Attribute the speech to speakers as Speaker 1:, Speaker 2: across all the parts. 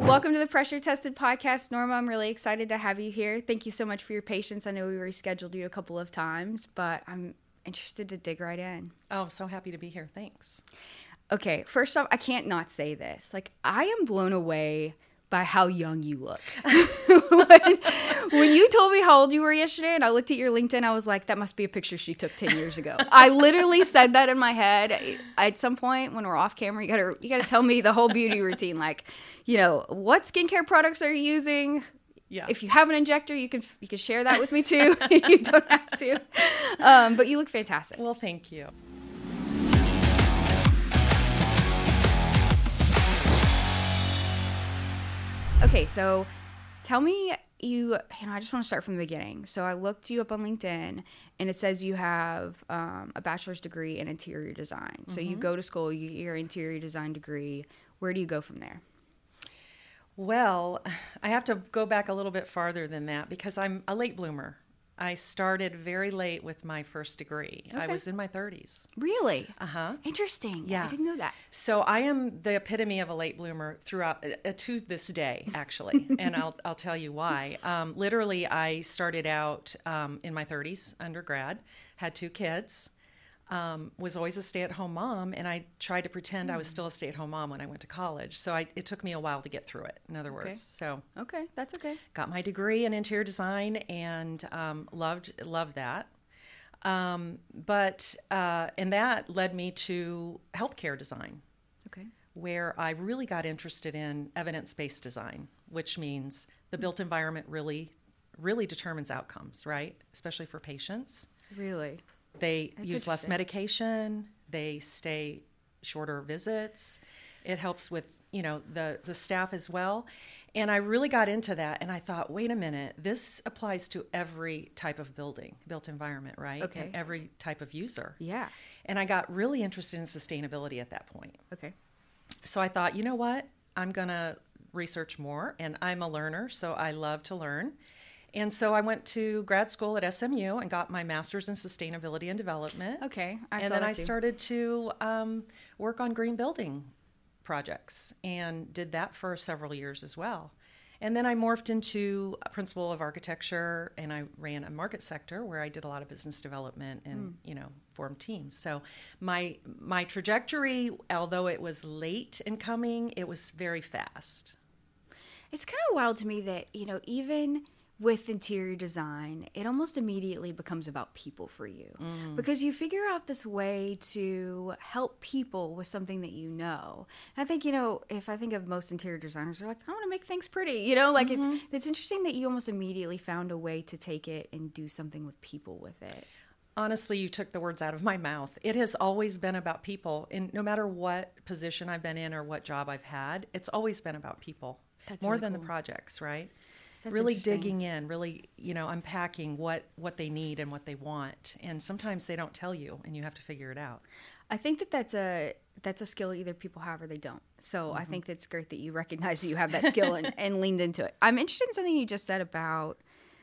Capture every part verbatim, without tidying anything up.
Speaker 1: Welcome to the Pressure Tested Podcast. Norma, I'm really excited to have you here. Thank you so much for your patience. I know we rescheduled you a couple of times, but I'm interested to dig right in.
Speaker 2: Oh, so happy to be here. Thanks.
Speaker 1: Okay, first off, I can't not say this. Like, I am blown away by how young you look. when, when you told me how old you were yesterday and I looked at your LinkedIn, I was like, that must be a picture she took ten years ago. I literally said that in my head. At some point when we're off camera, you gotta you gotta tell me the whole beauty routine. Like, you know, what skincare products are you using?
Speaker 2: Yeah.
Speaker 1: If you have an injector, you can you can share that with me too. You don't have to. Um, but you look fantastic.
Speaker 2: Well, thank you.
Speaker 1: Okay, so tell me, you, you know, I just want to start from the beginning. So I looked you up on LinkedIn, and it says you have um, a bachelor's degree in interior design. So mm-hmm. you go to school, you get your interior design degree. Where do you go from there?
Speaker 2: Well, I have to go back a little bit farther than that because I'm a late bloomer. I started very late with my first degree. Okay. I was in my thirties.
Speaker 1: Really?
Speaker 2: Uh-huh.
Speaker 1: Interesting.
Speaker 2: Yeah.
Speaker 1: I didn't know that.
Speaker 2: So I am the epitome of a late bloomer throughout, uh, to this day, actually, and I'll I'll tell you why. Um, literally, I started out um, in my thirties, undergrad, had two kids, um, was always a stay-at-home mom, and I tried to pretend mm. I was still a stay-at-home mom when I went to college. So I, it took me a while to get through it, in other words.
Speaker 1: Okay.
Speaker 2: So
Speaker 1: okay, that's okay.
Speaker 2: Got my degree in interior design and um, loved loved that. Um, but uh, and that led me to healthcare design.
Speaker 1: Okay.
Speaker 2: Where I really got interested in evidence-based design, which means the built environment really, really determines outcomes, right? Especially for patients.
Speaker 1: Really?
Speaker 2: They
Speaker 1: That's
Speaker 2: use less medication. They stay shorter visits. It helps with, you know, the, the staff as well. And I really got into that, and I thought, wait a minute, this applies to every type of building, built environment, right?
Speaker 1: Okay.
Speaker 2: And every type of user.
Speaker 1: Yeah.
Speaker 2: And I got really interested in sustainability at that point.
Speaker 1: Okay.
Speaker 2: So I thought, you know what? I'm going to research more, and I'm a learner, so I love to learn. And so I went to grad school at S M U and got my master's in sustainability and development.
Speaker 1: Okay. I
Speaker 2: and
Speaker 1: saw
Speaker 2: then
Speaker 1: that
Speaker 2: I
Speaker 1: too.
Speaker 2: started to um, work on green building projects and did that for several years as well. And then I morphed into a principal of architecture, and I ran a market sector where I did a lot of business development and, mm. you know, formed teams. So my my trajectory, although it was late in coming, it was very fast.
Speaker 1: It's kind of wild to me that, you know, even with interior design, it almost immediately becomes about people for you mm. because you figure out this way to help people with something that you know. And I think, you know, if I think of most interior designers, they're like, I want to make things pretty, you know, like mm-hmm. it's it's interesting that you almost immediately found a way to take it and do something with people with it.
Speaker 2: Honestly, you took the words out of my mouth. It has always been about people. And no matter what position I've been in or what job I've had, it's always been about people.
Speaker 1: That's
Speaker 2: more
Speaker 1: really
Speaker 2: than
Speaker 1: cool.
Speaker 2: the projects, right?
Speaker 1: That's
Speaker 2: really digging in, really, you know, unpacking what, what they need and what they want. And sometimes they don't tell you, and you have to figure it out.
Speaker 1: I think that that's a that's a skill either people have or they don't. So mm-hmm. I think that's great that you recognize that you have that skill and, and leaned into it. I'm interested in something you just said about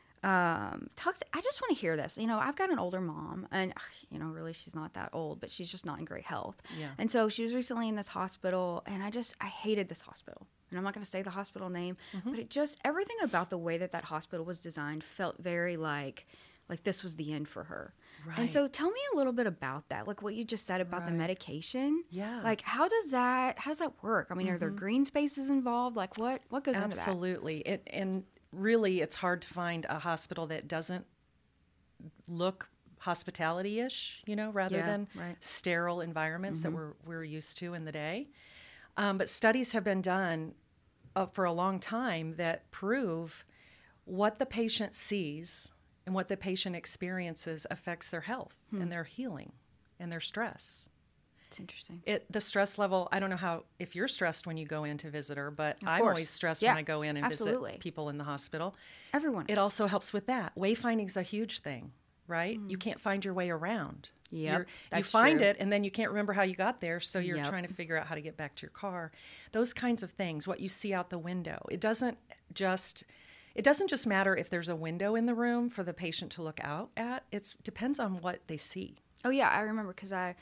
Speaker 1: um, talk. To, I just want to hear this. You know, I've got an older mom, and you know, really, she's not that old, but she's just not in great health.
Speaker 2: Yeah.
Speaker 1: And so she was recently in this hospital, and I just I hated this hospital. And I'm not going to say the hospital name, mm-hmm. but it just, everything about the way that that hospital was designed felt very like, like this was the end for her.
Speaker 2: Right.
Speaker 1: And so tell me a little bit about that, like what you just said about
Speaker 2: right.
Speaker 1: the medication.
Speaker 2: Yeah.
Speaker 1: Like how does that, how does that work? I mean, mm-hmm. are there green spaces involved? Like what, what goes into that?
Speaker 2: Absolutely. It, and really, it's hard to find a hospital that doesn't look hospitality-ish, you know, rather
Speaker 1: yeah,
Speaker 2: than
Speaker 1: right.
Speaker 2: sterile environments
Speaker 1: mm-hmm.
Speaker 2: that we're, we're used to in the day. Um, but studies have been done Uh, for a long time that prove what the patient sees and what the patient experiences affects their health hmm. and their healing and their stress.
Speaker 1: It's interesting.
Speaker 2: It the stress level, I don't know how if you're stressed when you go in to visit her, but
Speaker 1: of
Speaker 2: I'm
Speaker 1: course.
Speaker 2: always stressed
Speaker 1: yeah,
Speaker 2: when I go in and
Speaker 1: absolutely.
Speaker 2: visit people in the hospital.
Speaker 1: Everyone
Speaker 2: It
Speaker 1: is.
Speaker 2: also helps with that. Wayfinding's a huge thing, right? Mm. You can't find your way around.
Speaker 1: Yep,
Speaker 2: you find
Speaker 1: true.
Speaker 2: it, and then you can't remember how you got there, so you're
Speaker 1: yep.
Speaker 2: trying to figure out how to get back to your car. Those kinds of things, what you see out the window. It doesn't just it doesn't just matter if there's a window in the room for the patient to look out at. It depends on what they see.
Speaker 1: Oh, yeah, I remember because I,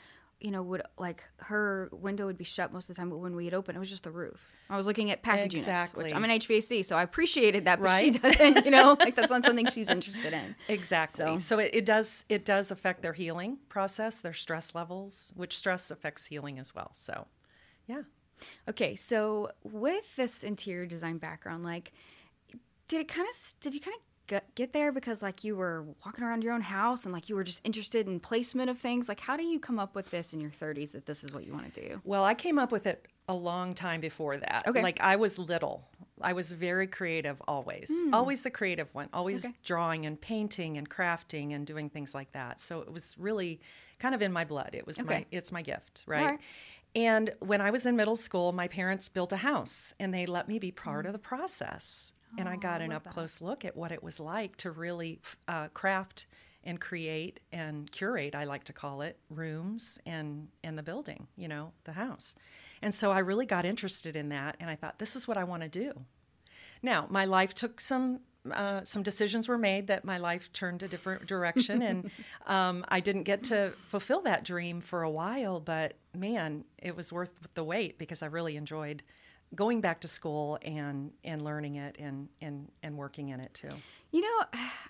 Speaker 1: you know, would like her window would be shut most of the time, but when we'd open, it was just the roof. I was looking at package
Speaker 2: Exactly.
Speaker 1: units, which I'm an H V A C, so I appreciated that, but
Speaker 2: Right?
Speaker 1: she doesn't, you know, like that's not something she's interested in.
Speaker 2: Exactly.
Speaker 1: So-
Speaker 2: So, it, it does it does affect their healing process, their stress levels, which stress affects healing as well. So, yeah.
Speaker 1: Okay, so with this interior design background, like, did it kind of, did you kind of get, get there because like you were walking around your own house and like you were just interested in placement of things? Like, how do you come up with this in your thirties that this is what you want to do?
Speaker 2: Well, I came up with it a long time before that.
Speaker 1: Okay.
Speaker 2: Like I was little. I was very creative always. Always the creative one. Always
Speaker 1: Okay.
Speaker 2: drawing and painting and crafting and doing things like that. So it was really kind of in my blood. It was my
Speaker 1: Okay.
Speaker 2: it's my gift, right?
Speaker 1: All right.
Speaker 2: And when I was in middle school, my parents built a house and they let me be part of the process. And I
Speaker 1: Oh,
Speaker 2: got
Speaker 1: I
Speaker 2: an
Speaker 1: love
Speaker 2: up
Speaker 1: that.
Speaker 2: close look at what it was like to really uh, craft and create and curate, I like to call it, rooms and, and the building, you know, the house. And so I really got interested in that. And I thought, this is what I want to do. Now, my life took some, uh, some decisions were made that my life turned a different direction. And um, I didn't get to fulfill that dream for a while. But man, it was worth the wait because I really enjoyed going back to school and, and learning it and, and, and working in it too.
Speaker 1: You know,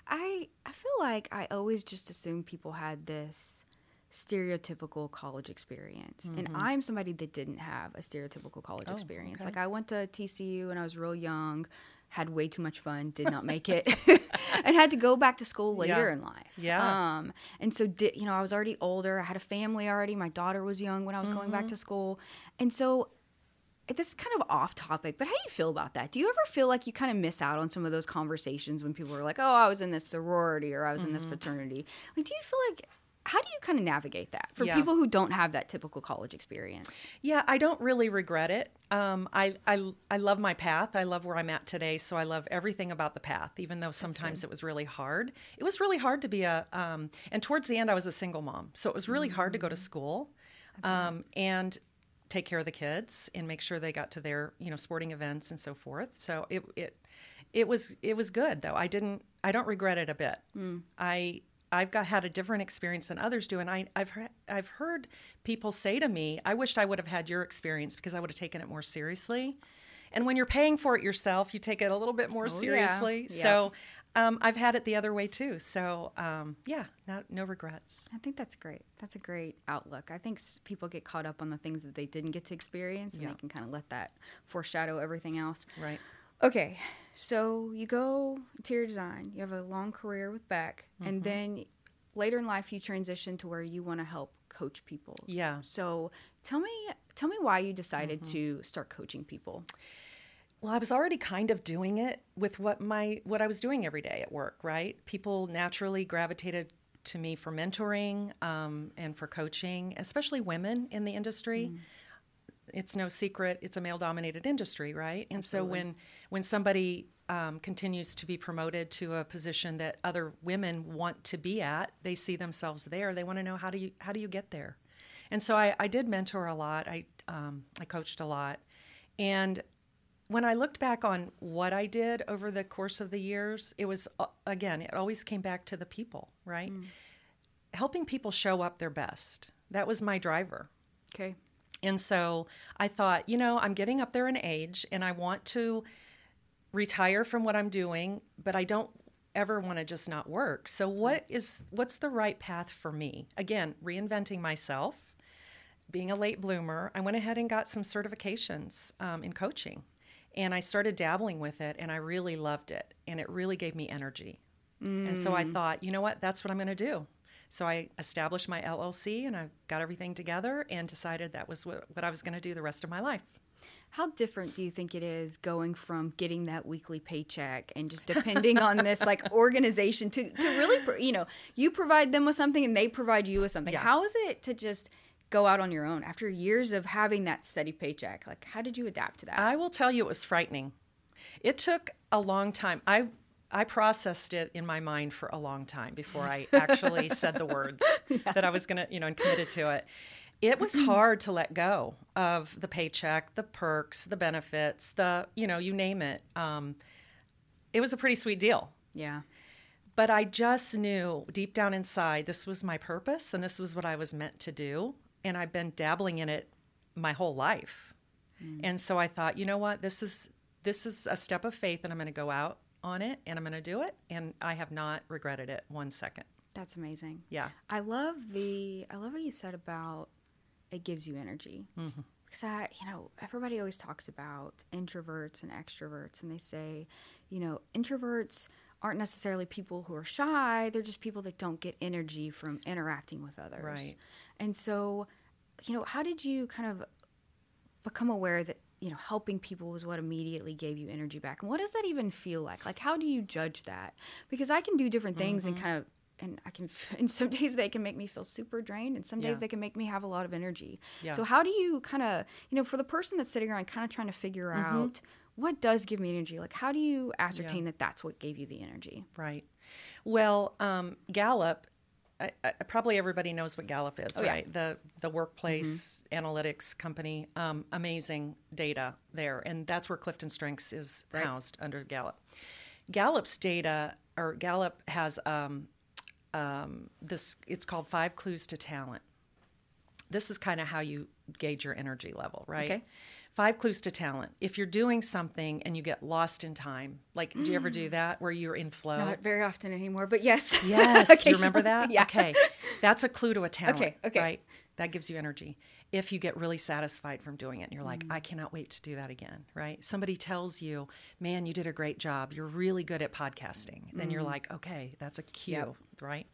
Speaker 1: I I feel like I always just assumed people had this stereotypical college experience. And I'm somebody that didn't have a stereotypical college
Speaker 2: Oh,
Speaker 1: experience.
Speaker 2: okay.
Speaker 1: Like I went to T C U when I was real young, had way too much fun, did not make it, and had to go back to school later
Speaker 2: Yeah.
Speaker 1: in life.
Speaker 2: Yeah.
Speaker 1: Um, and so, di- you know, I was already older. I had a family already. My daughter was young when I was going back to school. And so this is kind of off topic, but how do you feel about that? Do you ever feel like you kind of miss out on some of those conversations when people are like, oh, I was in this sorority or I was in this fraternity? Like, do you feel like, how do you kind of navigate that for
Speaker 2: Yeah.
Speaker 1: people who don't have that typical college experience?
Speaker 2: Yeah, I don't really regret it. Um, I, I, I love my path. I love where I'm at today. So I love everything about the path, even though sometimes it was really hard. It was really hard to be a, um, and towards the end, I was a single mom. So it was really hard to go to school um, and take care of the kids and make sure they got to their, you know, sporting events and so forth. So it, it, it was, it was good though. I didn't, I don't regret it a bit. I, I've got had a different experience than others do, and I, I've he- I've heard people say to me, "I wished I would have had your experience because I would have taken it more seriously." And when you're paying for it yourself, you take it a little bit more
Speaker 1: Oh, yeah.
Speaker 2: seriously.
Speaker 1: Yeah.
Speaker 2: So um, I've had it the other way too. So um, yeah, not, no regrets.
Speaker 1: I think that's great. That's a great outlook. I think s- people get caught up on the things that they didn't get to experience, and
Speaker 2: Yeah.
Speaker 1: they can kind of let that foreshadow everything else.
Speaker 2: Right.
Speaker 1: Okay, so you go interior design. You have a long career with Beck, and then later in life you transition to where you want to help coach people.
Speaker 2: Yeah.
Speaker 1: So tell me, tell me why you decided to start coaching people.
Speaker 2: Well, I was already kind of doing it with what my what I was doing every day at work, right? People naturally gravitated to me for mentoring um, and for coaching, especially women in the industry. It's no secret it's a male-dominated industry, right? And so when when somebody um, continues to be promoted to a position that other women want to be at, they see themselves there. They want to know how do you how do you get there? And so I, I did mentor a lot. I um, I coached a lot, and when I looked back on what I did over the course of the years, it was, uh, again, it always came back to the people, right? Helping people show up their best. That was my driver.
Speaker 1: Okay.
Speaker 2: And so I thought, you know, I'm getting up there in age and I want to retire from what I'm doing, but I don't ever want to just not work. So what is, what's the right path for me? Again, reinventing myself, being a late bloomer, I went ahead and got some certifications um, in coaching. And I started dabbling with it, and I really loved it, and it really gave me energy. Mm. And so I thought, you know what, that's what I'm going to do. So I established my L L C, and I got everything together and decided that was what, what I was going to do the rest of my life.
Speaker 1: How different do you think it is going from getting that weekly paycheck and just depending on this like organization to, to really, pro- you know, you provide them with something and they provide you with something.
Speaker 2: Yeah.
Speaker 1: How is it to just go out on your own after years of having that steady paycheck? Like, how did you adapt to that?
Speaker 2: I will tell you it was frightening. It took a long time. I I processed it in my mind for a long time before I actually said the words yeah. that I was going to, you know, and committed to it. It was hard to let go of the paycheck, the perks, the benefits, the, you know, you name it. Um, it was a pretty sweet deal.
Speaker 1: Yeah.
Speaker 2: But I just knew deep down inside this was my purpose and this was what I was meant to do. and I've been dabbling in it my whole life. Mm. And so I thought, you know what, this is this is a step of faith, and I'm going to go out on it, and I'm going to do it, and I have not regretted it one second.
Speaker 1: That's amazing.
Speaker 2: Yeah.
Speaker 1: I love the I love what you said about it gives you energy. Mm-hmm. Because I, you know, everybody always talks about introverts and extroverts, and they say, you know, introverts aren't necessarily people who are shy. They're just people that don't get energy from interacting with others.
Speaker 2: Right.
Speaker 1: And so, you know, how did you kind of become aware that, you know, helping people was what immediately gave you energy back? And what does that even feel like? Like, how do you judge that? Because I can do different things mm-hmm. and kind of, and I can, and some days they can make me feel super drained, and some days yeah. they can make me have a lot of energy. Yeah. So how do you kind of, you know, for the person that's sitting around kind of trying to figure mm-hmm. out what does give me energy, like how do you ascertain yeah. that that's what gave you the energy?
Speaker 2: Right. Well, um, Gallup, I, I, probably everybody knows what Gallup is, oh, right? Yeah. The the workplace mm-hmm. analytics company, um, amazing data there, and that's where Clifton Strengths is right. housed under Gallup. Gallup's data, or Gallup has um, um, this. It's called Five Clues to Talent. This is kind of how you gauge your energy level, right? Okay. Five clues to talent. If you're doing something and you get lost in time, like, mm. do you ever do that where you're in flow?
Speaker 1: Not very often anymore, but yes.
Speaker 2: Yes. Do you remember that?
Speaker 1: Yeah.
Speaker 2: Okay. That's a clue to a talent.
Speaker 1: Okay. Okay.
Speaker 2: Right? That gives you energy. If you get really satisfied from doing it and you're like, mm. I cannot wait to do that again, right? Somebody tells you, man, you did a great job. You're really good at podcasting. Mm. Then you're like, okay, that's a cue, yep. right?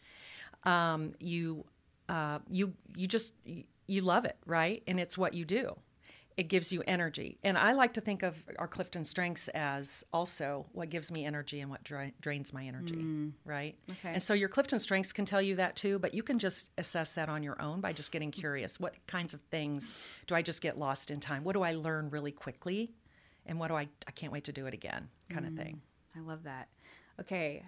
Speaker 2: Um, you, uh, you, you just, you love it, right? And it's what you do. It gives you energy. And I like to think of our Clifton Strengths as also what gives me energy and what dra- drains my energy, mm. right?
Speaker 1: Okay.
Speaker 2: And so your Clifton Strengths can tell you that too, but you can just assess that on your own by just getting curious. What kinds of things do I just get lost in time? What do I learn really quickly? And what do I, I can't wait to do it again kind mm. of thing.
Speaker 1: I love that. Okay.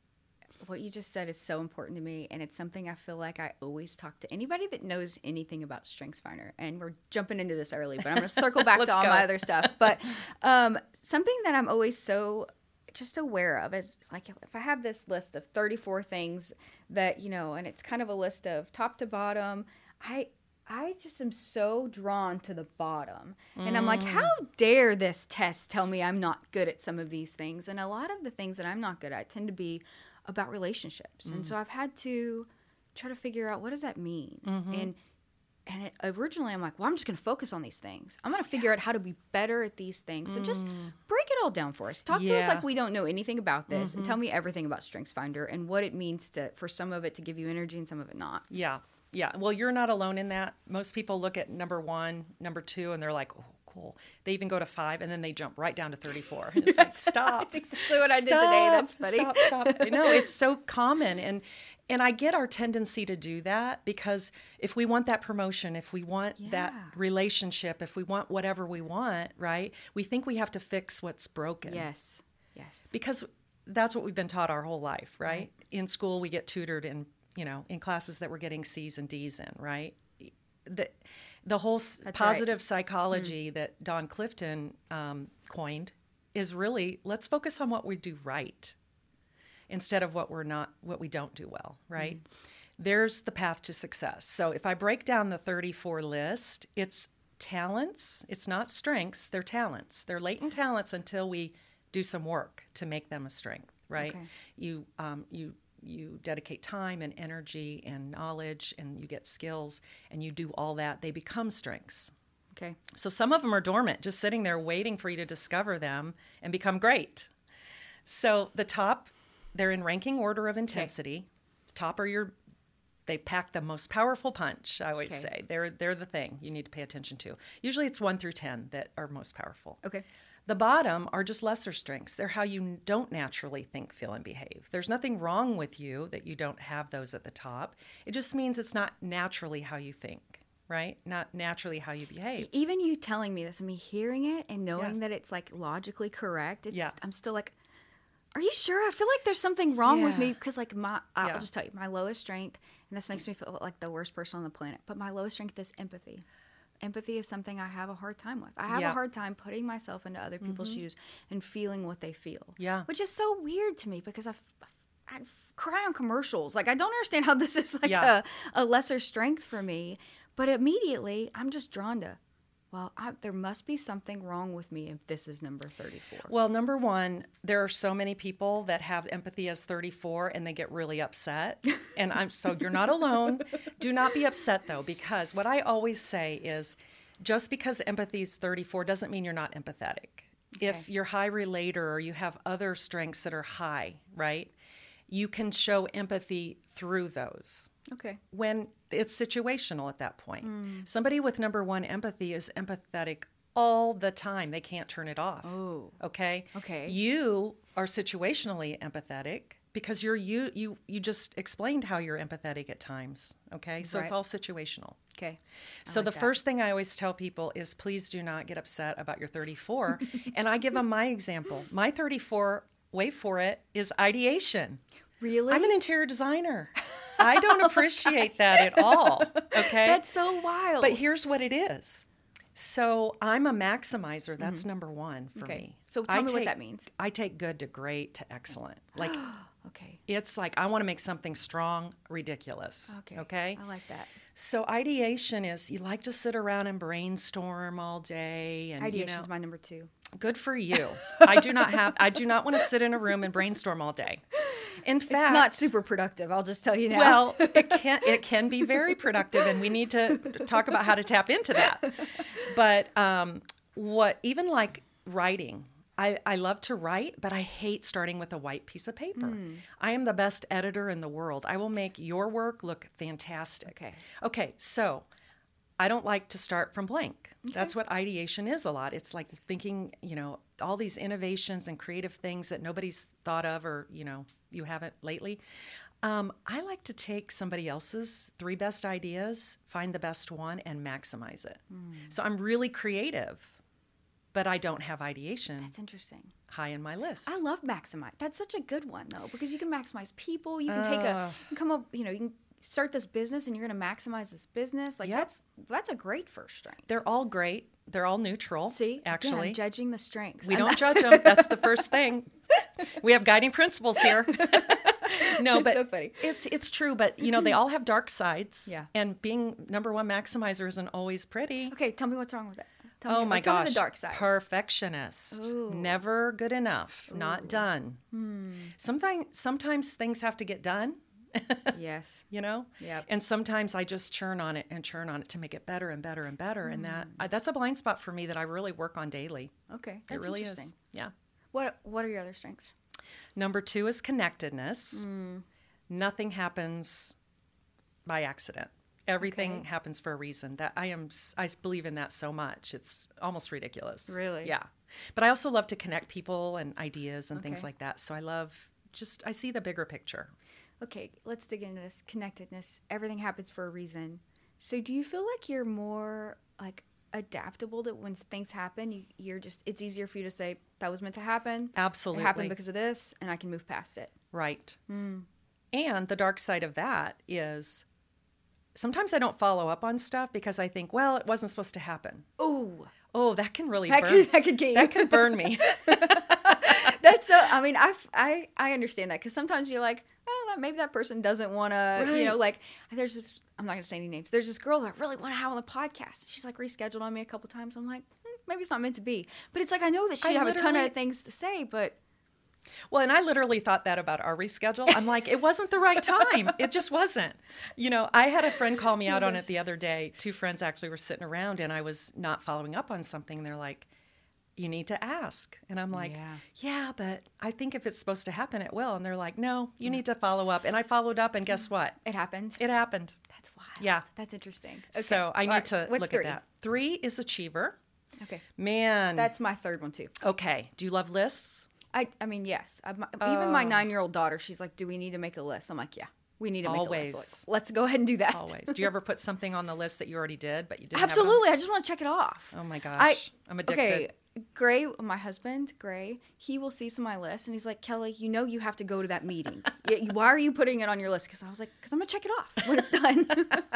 Speaker 1: What you just said is so important to me, and it's something I feel like I always talk to anybody that knows anything about StrengthsFinder. And we're jumping into this early, but I'm going to circle back to all
Speaker 2: go.
Speaker 1: my other stuff. But um, something that I'm always so just aware of is like if I have this list of thirty-four things that, you know, and it's kind of a list of top to bottom, I I just am so drawn to the bottom. Mm. And I'm like, how dare this test tell me I'm not good at some of these things? And a lot of the things that I'm not good at tend to be about relationships. Mm. And so I've had to try to figure out, what does that mean? Mm-hmm. And and it, originally I'm like, well, I'm just going to focus on these things. I'm going to figure out how to be better at these things. Mm. So just break it all down for us. Talk yeah. to us like we don't know anything about this mm-hmm. and tell me everything about StrengthsFinder and what it means to for some of it to give you energy and some of it not.
Speaker 2: Yeah. Yeah. Well, you're not alone in that. Most people look at number one, number two, and they're like, oh, cool. They even go to five, and then they jump right down to thirty-four. It's like, stop.
Speaker 1: That's exactly what I did
Speaker 2: stop,
Speaker 1: today. That's funny.
Speaker 2: Stop, stop. I know, it's so common. And and I get our tendency to do that because if we want that promotion, if we want yeah. that relationship, if we want whatever we want, right, we think we have to fix what's broken.
Speaker 1: Yes, yes.
Speaker 2: Because that's what we've been taught our whole life, right? right. In school, we get tutored in, you know, in classes that we're getting C's and D's in, right? The, the whole That's positive right. psychology mm. that Don Clifton um, coined is really, let's focus on what we do right instead of what we're not, what we don't do well, right? Mm. There's the path to success. So if I break down the thirty-four list, it's talents. It's not strengths. They're talents. They're latent talents until we do some work to make them a strength, right?
Speaker 1: Okay.
Speaker 2: You, um, you, you dedicate time and energy and knowledge and you get skills and you do all that, they become strengths.
Speaker 1: Okay.
Speaker 2: So some of them are dormant, just sitting there waiting for you to discover them and become great. So the top, they're in ranking order of intensity. Okay. Top are your, they pack the most powerful punch, I always okay. say. They're, they're the thing you need to pay attention to. Usually it's one through ten that are most powerful.
Speaker 1: Okay.
Speaker 2: The bottom are just lesser strengths. They're how you don't naturally think, feel, and behave. There's nothing wrong with you that you don't have those at the top. It just means it's not naturally how you think, right? Not naturally how you behave.
Speaker 1: Even you telling me this, I mean, hearing it and knowing yeah. that it's like logically correct, it's,
Speaker 2: yeah.
Speaker 1: I'm still like, are you sure? I feel like there's something wrong
Speaker 2: yeah.
Speaker 1: with me because like my, I'll
Speaker 2: yeah.
Speaker 1: just tell you, my lowest strength, and this makes me feel like the worst person on the planet, but my lowest strength is empathy. Empathy is something I have a hard time with. I have
Speaker 2: yeah.
Speaker 1: a hard time putting myself into other people's mm-hmm. shoes and feeling what they feel.
Speaker 2: Yeah.
Speaker 1: Which is so weird to me because I, I cry on commercials. Like, I don't understand how this is like yeah. a, a lesser strength for me. But immediately, I'm just drawn to, well, I, there must be something wrong with me if this is number thirty-four.
Speaker 2: Well, number one, there are so many people that have empathy as thirty-four and they get really upset. And I'm so you're not alone. Do not be upset, though, because what I always say is just because empathy is thirty-four doesn't mean you're not empathetic.
Speaker 1: Okay.
Speaker 2: If you're high relator or you have other strengths that are high, right, you can show empathy through those.
Speaker 1: Okay.
Speaker 2: When it's situational at that point.
Speaker 1: Mm.
Speaker 2: Somebody with number one empathy is empathetic all the time. They can't turn it off.
Speaker 1: Oh.
Speaker 2: Okay?
Speaker 1: Okay.
Speaker 2: You are situationally empathetic because you're you you you just explained how you're empathetic at times. Okay? So
Speaker 1: Right.
Speaker 2: it's all situational.
Speaker 1: Okay. I
Speaker 2: So
Speaker 1: like
Speaker 2: the
Speaker 1: that.
Speaker 2: first thing I always tell people is please do not get upset about your thirty-four. And I give them my example. My thirty-four, wait for it, is ideation.
Speaker 1: Really?
Speaker 2: I'm an interior designer. I don't appreciate that at all. Okay.
Speaker 1: That's so wild.
Speaker 2: But here's what it is. So I'm a maximizer. That's mm-hmm. number one for
Speaker 1: okay.
Speaker 2: me.
Speaker 1: So tell
Speaker 2: I
Speaker 1: me
Speaker 2: take,
Speaker 1: what that means.
Speaker 2: I take good to great to excellent. Like,
Speaker 1: okay.
Speaker 2: It's like I want to make something strong, ridiculous.
Speaker 1: Okay.
Speaker 2: Okay.
Speaker 1: I like that.
Speaker 2: So ideation is you like to sit around and brainstorm all day. And
Speaker 1: Ideation's
Speaker 2: you know,
Speaker 1: my number two.
Speaker 2: Good for you. I do not have. I do not want to sit in a room and brainstorm all day. In fact,
Speaker 1: it's not super productive. I'll just tell you now.
Speaker 2: Well, it can it can be very productive, and we need to talk about how to tap into that. But um, what even like writing, I, I love to write, but I hate starting with a white piece of paper. Mm. I am the best editor in the world. I will make your work look fantastic.
Speaker 1: Okay.
Speaker 2: Okay. So I don't like to start from blank. Okay. That's what ideation is a lot. It's like thinking, you know, all these innovations and creative things that nobody's thought of or, you know, you haven't lately. Um, I like to take somebody else's three best ideas, find the best one, and maximize it. Mm. So I'm really creative, but I don't have ideation.
Speaker 1: That's interesting.
Speaker 2: High in my list.
Speaker 1: I love maximize. That's such a good one, though, because you can maximize people. You can uh, take a, you can come up, you know, you can start this business and you're going to maximize this business. Like yep. that's that's a great first strength.
Speaker 2: They're all great. They're all neutral.
Speaker 1: See,
Speaker 2: actually,
Speaker 1: again, I'm judging the strengths.
Speaker 2: We
Speaker 1: I'm
Speaker 2: don't
Speaker 1: not-
Speaker 2: judge them. That's the first thing. We have guiding principles here. No,
Speaker 1: It's
Speaker 2: but
Speaker 1: so funny.
Speaker 2: it's it's true. But you know, they all have dark sides.
Speaker 1: Yeah.
Speaker 2: And being number one maximizer isn't always pretty.
Speaker 1: Okay, tell me what's wrong with that. Tell
Speaker 2: oh
Speaker 1: me,
Speaker 2: my
Speaker 1: like, tell
Speaker 2: gosh!
Speaker 1: me the dark side.
Speaker 2: Perfectionist.
Speaker 1: Ooh.
Speaker 2: Never good enough.
Speaker 1: Ooh.
Speaker 2: Not done.
Speaker 1: Hmm.
Speaker 2: Sometimes sometimes things have to get done.
Speaker 1: Yes.
Speaker 2: You know?
Speaker 1: Yep.
Speaker 2: And sometimes I just churn on it and churn on it to make it better and better and better. Mm. And that I, that's a blind spot for me that I really work on daily.
Speaker 1: Okay. That's
Speaker 2: it really
Speaker 1: interesting.
Speaker 2: is. Yeah.
Speaker 1: What What are your other strengths?
Speaker 2: Number two is connectedness.
Speaker 1: Mm.
Speaker 2: Nothing happens by accident. Everything
Speaker 1: Okay.
Speaker 2: happens for a reason. That I am I believe in that so much. It's almost ridiculous.
Speaker 1: Really?
Speaker 2: Yeah. But I also love to connect people and ideas and
Speaker 1: Okay.
Speaker 2: things like that. So I love just I see the bigger picture.
Speaker 1: Okay, let's dig into this connectedness. Everything happens for a reason. So do you feel like you're more like adaptable to when things happen? You, you're just it's easier for you to say that was meant to happen.
Speaker 2: Absolutely.
Speaker 1: It happened because of this, and I can move past it.
Speaker 2: Right.
Speaker 1: Mm.
Speaker 2: And the dark side of that is sometimes I don't follow up on stuff because I think, well, it wasn't supposed to happen.
Speaker 1: Ooh.
Speaker 2: Oh, that can really
Speaker 1: That
Speaker 2: burn.
Speaker 1: could, that could get you.
Speaker 2: That can burn me.
Speaker 1: That's so, I mean, I, I, I understand that because sometimes you're like, oh, maybe that person doesn't want to,
Speaker 2: Right.
Speaker 1: you know, like there's this, I'm not going to say any names. There's this girl that I really want to have on the podcast. She's like rescheduled on me a couple times. I'm like, hmm, maybe it's not meant to be. But it's like, I know that she'd
Speaker 2: I
Speaker 1: have a ton
Speaker 2: literally-
Speaker 1: of things to say, but
Speaker 2: Well, and I literally thought that about our reschedule. I'm like, it wasn't the right time. It just wasn't. You know, I had a friend call me out on it the other day. Two friends actually were sitting around and I was not following up on something. They're like, you need to ask. And I'm like,
Speaker 1: Yeah.
Speaker 2: yeah, but I think if it's supposed to happen, it will. And they're like, no, you need to follow up. And I followed up and guess what?
Speaker 1: it happened.
Speaker 2: It happened.
Speaker 1: That's wild.
Speaker 2: Yeah.
Speaker 1: That's interesting. Okay.
Speaker 2: So I
Speaker 1: All
Speaker 2: need
Speaker 1: right.
Speaker 2: to
Speaker 1: What's
Speaker 2: look
Speaker 1: three?
Speaker 2: at that. Three is achiever.
Speaker 1: Okay.
Speaker 2: Man.
Speaker 1: That's my third one too.
Speaker 2: okay. Do you love lists?
Speaker 1: I, I mean, yes. I, my, even my
Speaker 2: Oh.
Speaker 1: nine-year-old daughter, she's like, do we need to make a list? I'm like, yeah, we need to make a
Speaker 2: Always.
Speaker 1: list. Like, let's go ahead and do that.
Speaker 2: Always. Do you ever put something on the list that you already did, but you didn't have it on?
Speaker 1: Absolutely. I just want to check it off.
Speaker 2: Oh my gosh.
Speaker 1: I,
Speaker 2: I'm addicted.
Speaker 1: Okay, Gray, my husband, Gray, he will see some of my list and he's like, Kelly, you know you have to go to that meeting. Y- Why are you putting it on your list? Because I was like, because I'm going to check it off when it's done.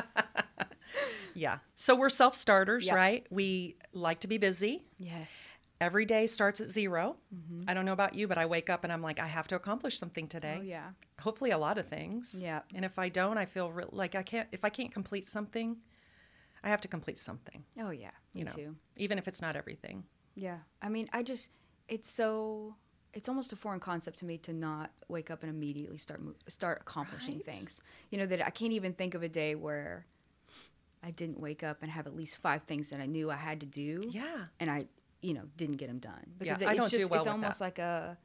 Speaker 2: Yeah. So we're self-starters,
Speaker 1: Yep.
Speaker 2: right? We like to be busy.
Speaker 1: Yes.
Speaker 2: Every day starts at zero. I don't know about you, but I wake up and I'm like, I have to accomplish something today.
Speaker 1: Oh, yeah.
Speaker 2: Hopefully a lot of things.
Speaker 1: Yeah.
Speaker 2: And if I don't, I feel re- like I can't, if I can't complete something, I have to complete something.
Speaker 1: Oh yeah, me
Speaker 2: you know,
Speaker 1: too.
Speaker 2: Even if it's not everything.
Speaker 1: Yeah. I mean, I just, it's so, it's almost a foreign concept to me to not wake up and immediately start mo- start accomplishing
Speaker 2: Right.
Speaker 1: things. You know, that I can't even think of a day where I didn't wake up and have at least five things that I knew I had to do.
Speaker 2: Yeah.
Speaker 1: And I, you know, didn't get them done. Because
Speaker 2: Yeah, I
Speaker 1: it's
Speaker 2: don't do
Speaker 1: just,
Speaker 2: well
Speaker 1: it's
Speaker 2: with
Speaker 1: almost
Speaker 2: that.
Speaker 1: like a,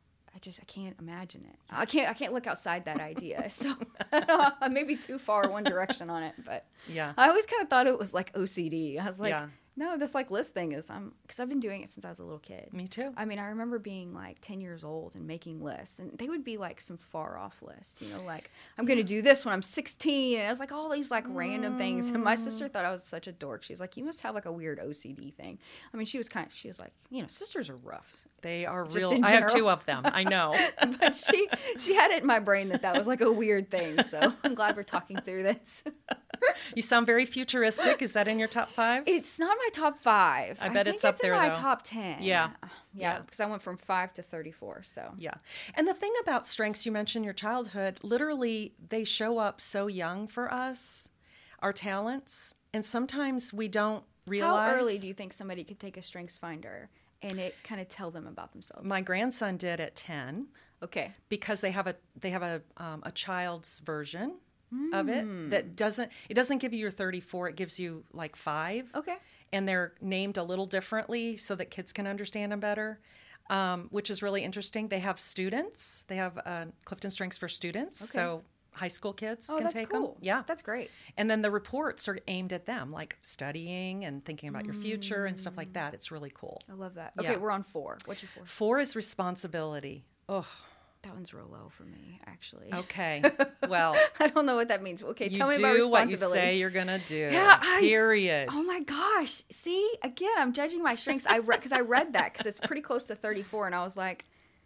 Speaker 1: I just, I can't imagine it. I can't, I can't look outside that idea. So I don't know, I may be too far one direction on it, but
Speaker 2: Yeah.
Speaker 1: I always kind of thought it was like O C D. I was like,
Speaker 2: Yeah.
Speaker 1: no, this like list thing is, I'm, because I've been doing it since I was a little kid.
Speaker 2: Me too.
Speaker 1: I mean, I remember being like ten years old and making lists, and they would be like some far off lists, you know, like I'm going to do this when I'm sixteen. And it was like all these like random things. And my sister thought I was such a dork. She's like, you must have like a weird O C D thing. I mean, she was kind of, she was like, you know, sisters are rough.
Speaker 2: They are
Speaker 1: Just
Speaker 2: real.
Speaker 1: in
Speaker 2: I have
Speaker 1: general.
Speaker 2: two of them. I know.
Speaker 1: But she, she had it in my brain that that was like a weird thing. So I'm glad we're talking through this.
Speaker 2: You sound very futuristic. Is that in your top five?
Speaker 1: It's not my top five.
Speaker 2: I bet
Speaker 1: think
Speaker 2: it's up
Speaker 1: in
Speaker 2: there,
Speaker 1: my
Speaker 2: though.
Speaker 1: top ten.
Speaker 2: Yeah.
Speaker 1: Yeah.
Speaker 2: Yeah.
Speaker 1: Because I went from five to thirty-four. So
Speaker 2: Yeah. And the thing about strengths, you mentioned your childhood, literally they show up so young for us, our talents. And sometimes we don't realize.
Speaker 1: how early do you think somebody could take a strengths finder and it kind of tell them about themselves?
Speaker 2: My grandson did at ten
Speaker 1: Okay.
Speaker 2: because they have a they have a um, a child's version of it that doesn't it doesn't give you your thirty-four, it gives you like five.
Speaker 1: Okay.
Speaker 2: And they're named a little differently so that kids can understand them better, um, which is really interesting. They have students. They have uh, Clifton Strengths for students,
Speaker 1: Okay.
Speaker 2: so high school kids
Speaker 1: Oh,
Speaker 2: can
Speaker 1: that's
Speaker 2: take
Speaker 1: cool.
Speaker 2: them. Yeah,
Speaker 1: That's great.
Speaker 2: and then the reports are aimed at them, like studying and thinking about your future and stuff like that. It's really cool.
Speaker 1: I love that.
Speaker 2: Yeah.
Speaker 1: Okay, we're on four. What's your four?
Speaker 2: Four is responsibility. Oh,
Speaker 1: That one's real low for me, actually.
Speaker 2: okay. Well,
Speaker 1: I don't know what that means. Okay,
Speaker 2: you
Speaker 1: tell me
Speaker 2: do
Speaker 1: about
Speaker 2: what you
Speaker 1: responsibility.
Speaker 2: say you're gonna do.
Speaker 1: Yeah, I-
Speaker 2: Period.
Speaker 1: Oh my gosh. See, again, I'm judging my strengths. I read because I read that because it's pretty close to thirty-four, and I was like,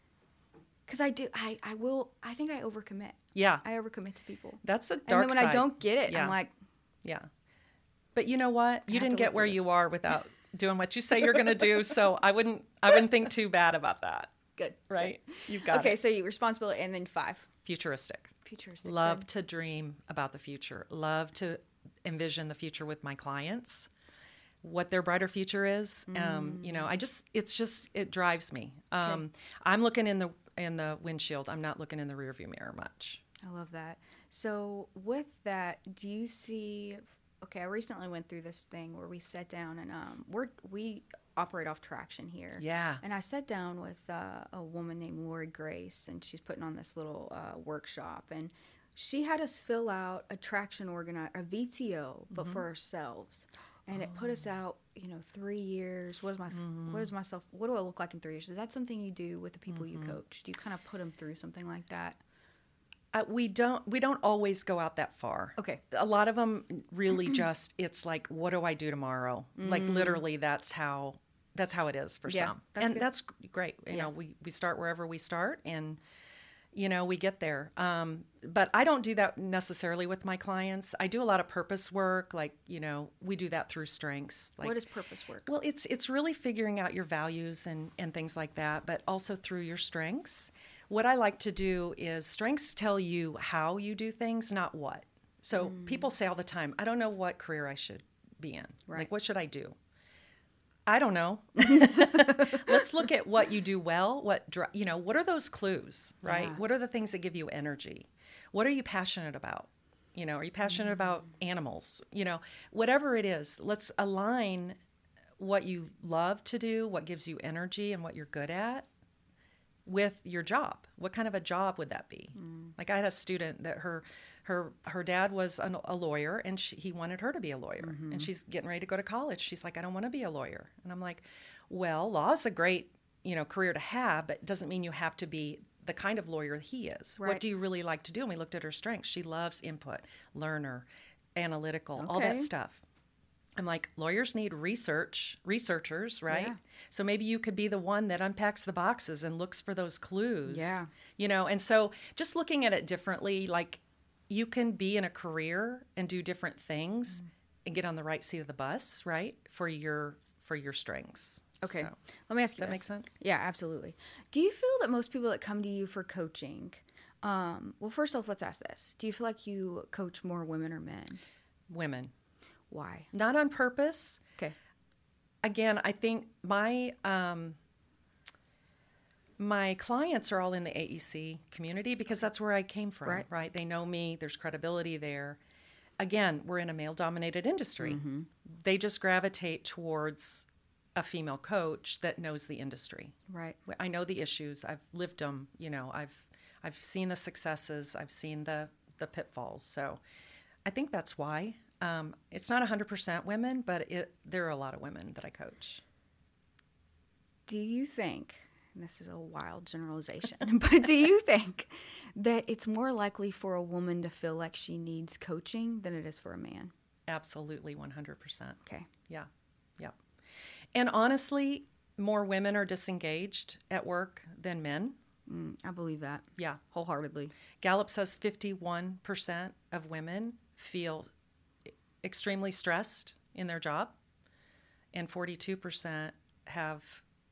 Speaker 1: because I do, I, I will, I think I overcommit.
Speaker 2: Yeah,
Speaker 1: I overcommit to people.
Speaker 2: that's a
Speaker 1: And
Speaker 2: dark
Speaker 1: then when
Speaker 2: side.
Speaker 1: I don't get it,
Speaker 2: Yeah.
Speaker 1: I'm like,
Speaker 2: Yeah. But you know what? You
Speaker 1: have
Speaker 2: didn't
Speaker 1: to
Speaker 2: get
Speaker 1: look
Speaker 2: where
Speaker 1: for
Speaker 2: you
Speaker 1: this.
Speaker 2: are without doing what you say you're going to do. So I wouldn't I wouldn't think too bad about that,
Speaker 1: good.
Speaker 2: right? You've
Speaker 1: Good.
Speaker 2: got
Speaker 1: Okay,
Speaker 2: it.
Speaker 1: so you responsibility, and then five.
Speaker 2: Futuristic.
Speaker 1: Futuristic.
Speaker 2: Love
Speaker 1: Good.
Speaker 2: to dream about the future. Love to envision the future with my clients. What their brighter future is. Um, you know, I just it's just it drives me. Um, I'm looking in the in the windshield. I'm not looking in the rearview mirror much.
Speaker 1: I love that. So with that, do you see? Okay, I recently went through this thing where we sat down and um, we're we operate off Traction here.
Speaker 2: Yeah.
Speaker 1: And I sat down with uh, a woman named Lori Grace, and she's putting on this little uh, workshop, and she had us fill out a Traction organi a V T O, but for ourselves. And it put us out, you know, three years. What is my, what is myself? What do I look like in three years? Is that something you do with the people you coach? Do you kind of put them through something like that?
Speaker 2: Uh, we don't we don't always go out that far.
Speaker 1: Okay.
Speaker 2: A lot of them really just it's like, what do I do tomorrow? Like literally that's how that's how it is for
Speaker 1: Yeah,
Speaker 2: some.
Speaker 1: that's
Speaker 2: And
Speaker 1: good.
Speaker 2: that's great. You
Speaker 1: Yeah.
Speaker 2: know, we we start wherever we start and you know, we get there. Um, but I don't do that necessarily with my clients. I do a lot of purpose work, like, you know, we do that through strengths. Like
Speaker 1: What is purpose work?
Speaker 2: well, it's it's really figuring out your values and, and things like that, but also through your strengths. What I like to do is strengths tell you how you do things, not what. So
Speaker 1: Mm.
Speaker 2: people say all the time, I don't know what career I should be in.
Speaker 1: Right.
Speaker 2: Like, what should I do? I don't know. Let's look at what you do well. What dri- you know? What are those clues, right?
Speaker 1: Yeah.
Speaker 2: What are the things that give you energy? What are you passionate about? You know, are you passionate
Speaker 1: Mm.
Speaker 2: about animals? You know, whatever it is, let's align what you love to do, what gives you energy, and what you're good at with your job. What kind of a job would that be?
Speaker 1: Mm.
Speaker 2: Like I had a student that her her her dad was an, a lawyer, and she, he wanted her to be a lawyer,
Speaker 1: Mm-hmm.
Speaker 2: and she's getting ready to go to college. She's like, I don't want to be a lawyer, and I'm like, well, law is a great you know career to have, but it doesn't mean you have to be the kind of lawyer he is. What
Speaker 1: Right.
Speaker 2: do you really like to do? And we looked at her strengths. She loves input, learner, analytical, all that
Speaker 1: Okay.
Speaker 2: stuff. I'm like, lawyers need research, researchers, right?
Speaker 1: Yeah.
Speaker 2: So maybe you could be the one that unpacks the boxes and looks for those clues.
Speaker 1: Yeah.
Speaker 2: You know, and so just looking at it differently, like you can be in a career and do different things
Speaker 1: Mm.
Speaker 2: and get on the right seat of the bus, right? For your for your strengths.
Speaker 1: Okay.
Speaker 2: So,
Speaker 1: Let me ask you
Speaker 2: does that
Speaker 1: this.
Speaker 2: make sense?
Speaker 1: Yeah, absolutely. Do you feel that most people that come to you for coaching, um, well, first off, let's ask this. Do you feel like you coach more women or men?
Speaker 2: women.
Speaker 1: Why?
Speaker 2: Not on purpose.
Speaker 1: Okay.
Speaker 2: Again, I think my um, my clients are all in the A E C community because that's where I came from,
Speaker 1: Right.
Speaker 2: right? They know me. There's credibility there. Again, we're in a male-dominated industry.
Speaker 1: Mm-hmm.
Speaker 2: They just gravitate towards a female coach that knows the industry.
Speaker 1: Right.
Speaker 2: I know the issues. I've lived them. You know, I've I've seen the successes. I've seen the the pitfalls. So I think that's why. Um, it's not one hundred percent women, but it, there are a lot of women that I coach.
Speaker 1: Do you think, and this is a wild generalization, but do you think that it's more likely for a woman to feel like she needs coaching than it is for a man?
Speaker 2: Absolutely, one hundred percent.
Speaker 1: Okay.
Speaker 2: Yeah, yeah. And honestly, more women are disengaged at work than men.
Speaker 1: Mm, I believe that.
Speaker 2: Yeah.
Speaker 1: Wholeheartedly.
Speaker 2: Gallup says fifty-one percent of women feel extremely stressed in their job, and forty-two percent have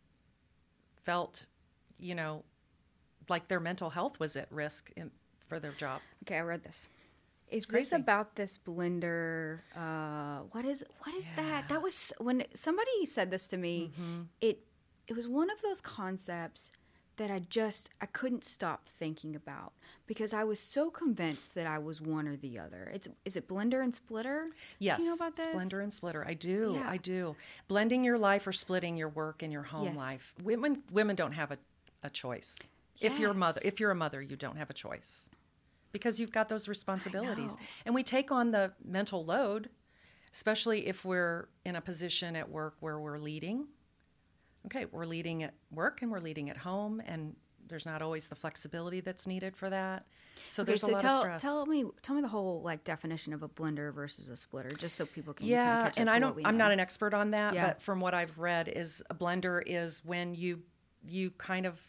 Speaker 2: felt, you know, like their mental health was at risk in, for their job.
Speaker 1: Okay, I read this. Is this
Speaker 2: crazy.
Speaker 1: about this blender? Uh, what is what is that? That was when somebody said this to me.
Speaker 2: Mm-hmm.
Speaker 1: It it was one of those concepts that I just I couldn't stop thinking about because I was so convinced that I was one or the other. It's is it blender and splitter?
Speaker 2: Yes,
Speaker 1: Do you know about this?
Speaker 2: Blender and splitter. I do.
Speaker 1: Yeah.
Speaker 2: I do. Blending your life or splitting your work and your home
Speaker 1: Yes.
Speaker 2: life. Women women don't have a, a choice. If you're a mother,
Speaker 1: Yes.
Speaker 2: if you're a mother, you don't have a choice because you've got those responsibilities,
Speaker 1: know.
Speaker 2: and we take on the mental load, especially if we're in a position at work where we're leading. Okay, we're leading at work and we're leading at home, and there's not always the flexibility that's needed for that. So
Speaker 1: Okay,
Speaker 2: there's
Speaker 1: so
Speaker 2: a lot
Speaker 1: tell
Speaker 2: of stress.
Speaker 1: tell me tell me the whole like definition of a blender versus a splitter, just so people can
Speaker 2: Yeah,
Speaker 1: kind of catch up
Speaker 2: and
Speaker 1: to
Speaker 2: I
Speaker 1: what
Speaker 2: don't.
Speaker 1: we
Speaker 2: I'm
Speaker 1: know.
Speaker 2: not an expert on that,
Speaker 1: Yeah.
Speaker 2: but from what I've read, is a blender is when you you kind of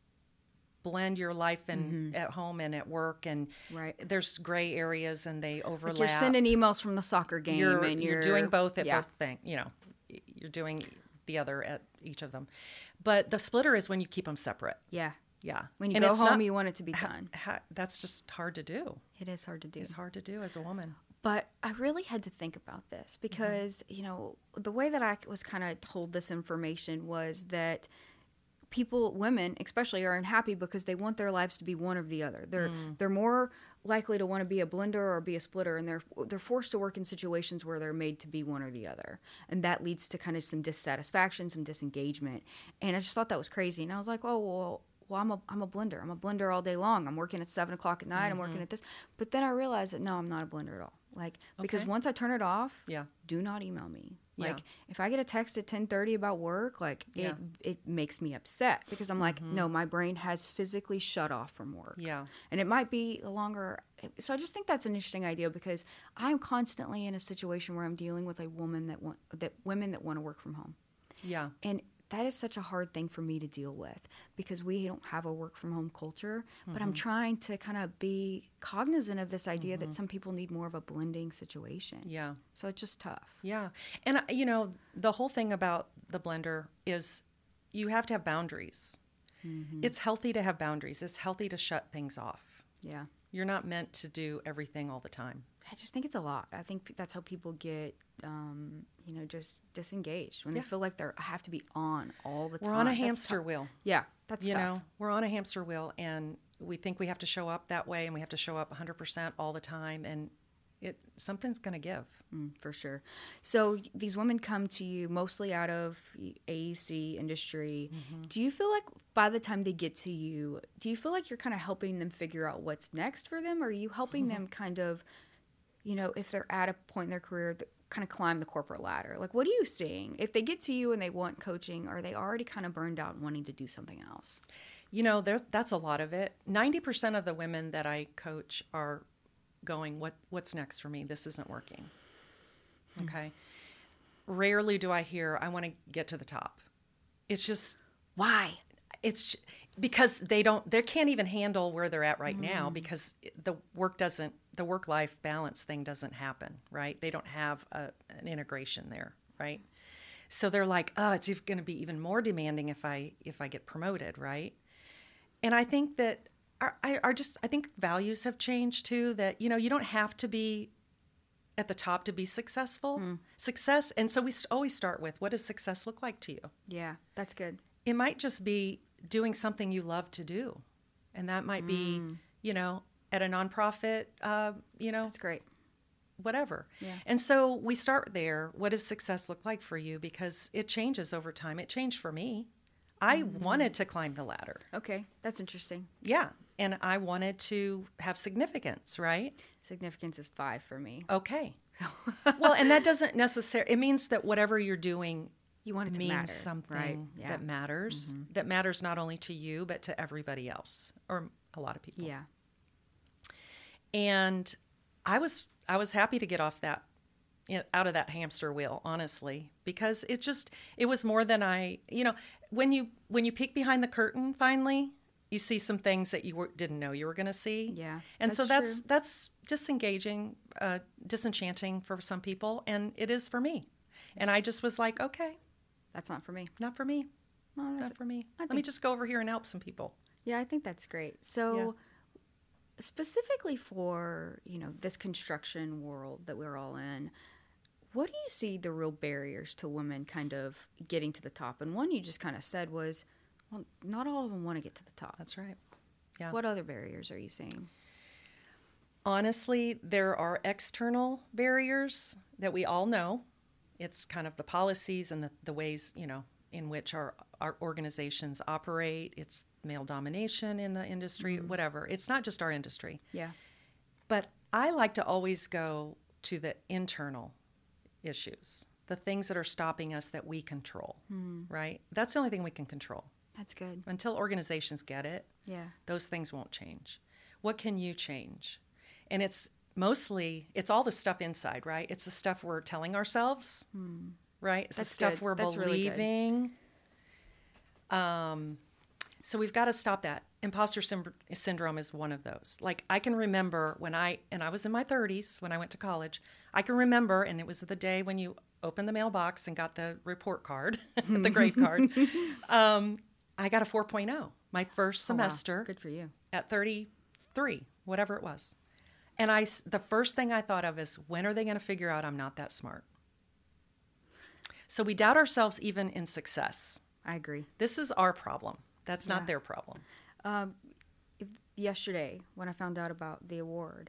Speaker 2: blend your life and at home and at work, and
Speaker 1: Right.
Speaker 2: there's gray areas and they overlap.
Speaker 1: Like you're sending emails from the soccer game,
Speaker 2: You're,
Speaker 1: and you're,
Speaker 2: you're doing both at
Speaker 1: yeah.
Speaker 2: both things. You know, you're doing the other at each of them. But the splitter is when you keep them separate.
Speaker 1: Yeah.
Speaker 2: Yeah.
Speaker 1: When you
Speaker 2: And
Speaker 1: go
Speaker 2: it's
Speaker 1: home,
Speaker 2: not-
Speaker 1: you want it to be
Speaker 2: ha-
Speaker 1: done.
Speaker 2: ha- that's just hard to do.
Speaker 1: It is hard to do.
Speaker 2: It's hard to do as a woman.
Speaker 1: But I really had to think about this because, you know, the way that I was kind of told this information was that people, women especially, are unhappy because they want their lives to be one or the other. They're they're more likely to want to be a blender or be a splitter, and they're they're forced to work in situations where they're made to be one or the other, and that leads to kind of some dissatisfaction, some disengagement. And I just thought that was crazy, and I was like, oh well. Well, I'm a I'm a blender. I'm a blender all day long. I'm working at seven o'clock at night. I'm working at this, but then I realized that no, I'm not a blender at all. Like because
Speaker 2: Okay.
Speaker 1: once I turn it off,
Speaker 2: Yeah.
Speaker 1: do not email me.
Speaker 2: Yeah.
Speaker 1: Like if I get a text at ten thirty about work, like
Speaker 2: Yeah.
Speaker 1: it it makes me upset because I'm like, no, my brain has physically shut off from work.
Speaker 2: Yeah.
Speaker 1: And it might be a longer. So I just think that's an interesting idea because I'm constantly in a situation where I'm dealing with a woman that want that women that want to work from home,
Speaker 2: Yeah.
Speaker 1: and that is such a hard thing for me to deal with because we don't have a work from home culture. But I'm trying to kind of be cognizant of this idea that some people need more of a blending situation.
Speaker 2: Yeah.
Speaker 1: So it's just tough.
Speaker 2: Yeah. And, uh, you know, the whole thing about the blender is you have to have boundaries. It's healthy to have boundaries. It's healthy to shut things off.
Speaker 1: Yeah.
Speaker 2: You're not meant to do everything all the time.
Speaker 1: I just think it's a lot. I think that's how people get, um, you know, just disengaged when
Speaker 2: Yeah.
Speaker 1: they feel like they're have to be on all the time.
Speaker 2: We're on a
Speaker 1: That's
Speaker 2: hamster
Speaker 1: tough.
Speaker 2: wheel.
Speaker 1: Yeah, that's
Speaker 2: You
Speaker 1: tough.
Speaker 2: know, we're on a hamster wheel, and we think we have to show up that way, and we have to show up one hundred percent all the time, and it something's going to give.
Speaker 1: Mm, for sure. So these women come to you mostly out of A E C industry.
Speaker 2: Mm-hmm.
Speaker 1: Do you feel like by the time they get to you, do you feel like you're kind of helping them figure out what's next for them? Or are you helping
Speaker 2: Mm-hmm.
Speaker 1: them kind of, you know, if they're at a point in their career, that kind of climb the corporate ladder? Like, what are you seeing? If they get to you and they want coaching, are they already kind of burned out and wanting to do something else?
Speaker 2: You know, there's that's a lot of it. ninety percent of the women that I coach are going, what what's next for me? This isn't working. Okay. Rarely do I hear, I want to get to the top. It's just,
Speaker 1: Why?
Speaker 2: it's because they don't, they can't even handle where they're at right now because the work doesn't, the work-life balance thing doesn't happen, right? They don't have a, an integration there, right? So they're like, oh, it's going to be even more demanding if I, if I get promoted, right? And I think that our, I are just, I think values have changed too, that, you know, you don't have to be at the top to be successful. Mm. Success. And so we always start with, what does success look like to you?
Speaker 1: Yeah, that's good.
Speaker 2: It might just be doing something you love to do. And that might mm. be, you know, at a nonprofit, uh, you know.
Speaker 1: That's great.
Speaker 2: Whatever.
Speaker 1: Yeah.
Speaker 2: And so we start there. What does success look like for you? Because it changes over time. It changed for me. I mm-hmm. wanted to climb the ladder.
Speaker 1: Okay. That's interesting.
Speaker 2: Yeah. And I wanted to have significance, right?
Speaker 1: Significance is five for me.
Speaker 2: Okay. Well, and that doesn't necessarily, it means that whatever you're doing
Speaker 1: you want it to
Speaker 2: means
Speaker 1: matter,
Speaker 2: something
Speaker 1: right? Yeah.
Speaker 2: that matters,
Speaker 1: mm-hmm.
Speaker 2: that matters not only to you, but to everybody else, or a lot of people.
Speaker 1: Yeah.
Speaker 2: And I was, I was happy to get off that, out of that hamster wheel, honestly, because it just, it was more than I, you know, when you, when you peek behind the curtain, finally, you see some things that you were, didn't know you were going to see.
Speaker 1: Yeah.
Speaker 2: And
Speaker 1: that's
Speaker 2: so that's,
Speaker 1: true.
Speaker 2: that's disengaging, uh, disenchanting for some people. And it is for me. And I just was like, okay.
Speaker 1: That's not for me.
Speaker 2: Not for me.
Speaker 1: No, that's
Speaker 2: not for me.
Speaker 1: I
Speaker 2: Let
Speaker 1: think,
Speaker 2: me just go over here and help some people.
Speaker 1: Yeah, I think that's great. So yeah. specifically for, you know, this construction world that we're all in, what do you see the real barriers to women kind of getting to the top? And one you just kind of said was, well, not all of them want to get to the top.
Speaker 2: That's right. Yeah.
Speaker 1: What other barriers are you seeing?
Speaker 2: Honestly, there are external barriers that we all know. It's kind of the policies and the, the ways, you know, in which our, our organizations operate. It's male domination in the industry, mm-hmm. whatever. It's not just our industry.
Speaker 1: Yeah.
Speaker 2: But I like to always go to the internal issues, the things that are stopping us that we control, mm. right? That's the only thing we can control.
Speaker 1: That's good.
Speaker 2: Until organizations get it,
Speaker 1: yeah,
Speaker 2: those things won't change. What can you change? And it's mostly, it's all the stuff inside, right? It's the stuff we're telling ourselves, mm. right? It's
Speaker 1: That's
Speaker 2: the stuff
Speaker 1: good.
Speaker 2: we're
Speaker 1: That's
Speaker 2: believing.
Speaker 1: Really good.
Speaker 2: Um, so we've got to stop that. Imposter sim- syndrome is one of those. Like, I can remember when I, and I was in my thirties when I went to college, I can remember, and it was the day when you opened the mailbox and got the report card, the grade card. Um, I got a four point oh my first semester.
Speaker 1: Oh, wow. Good for you.
Speaker 2: At thirty-three, whatever it was. And I, the first thing I thought of is, when are they going to figure out I'm not that smart? So we doubt ourselves even in success.
Speaker 1: I agree.
Speaker 2: This is our problem. That's
Speaker 1: yeah.
Speaker 2: not their problem.
Speaker 1: Um, yesterday, when I found out about the award,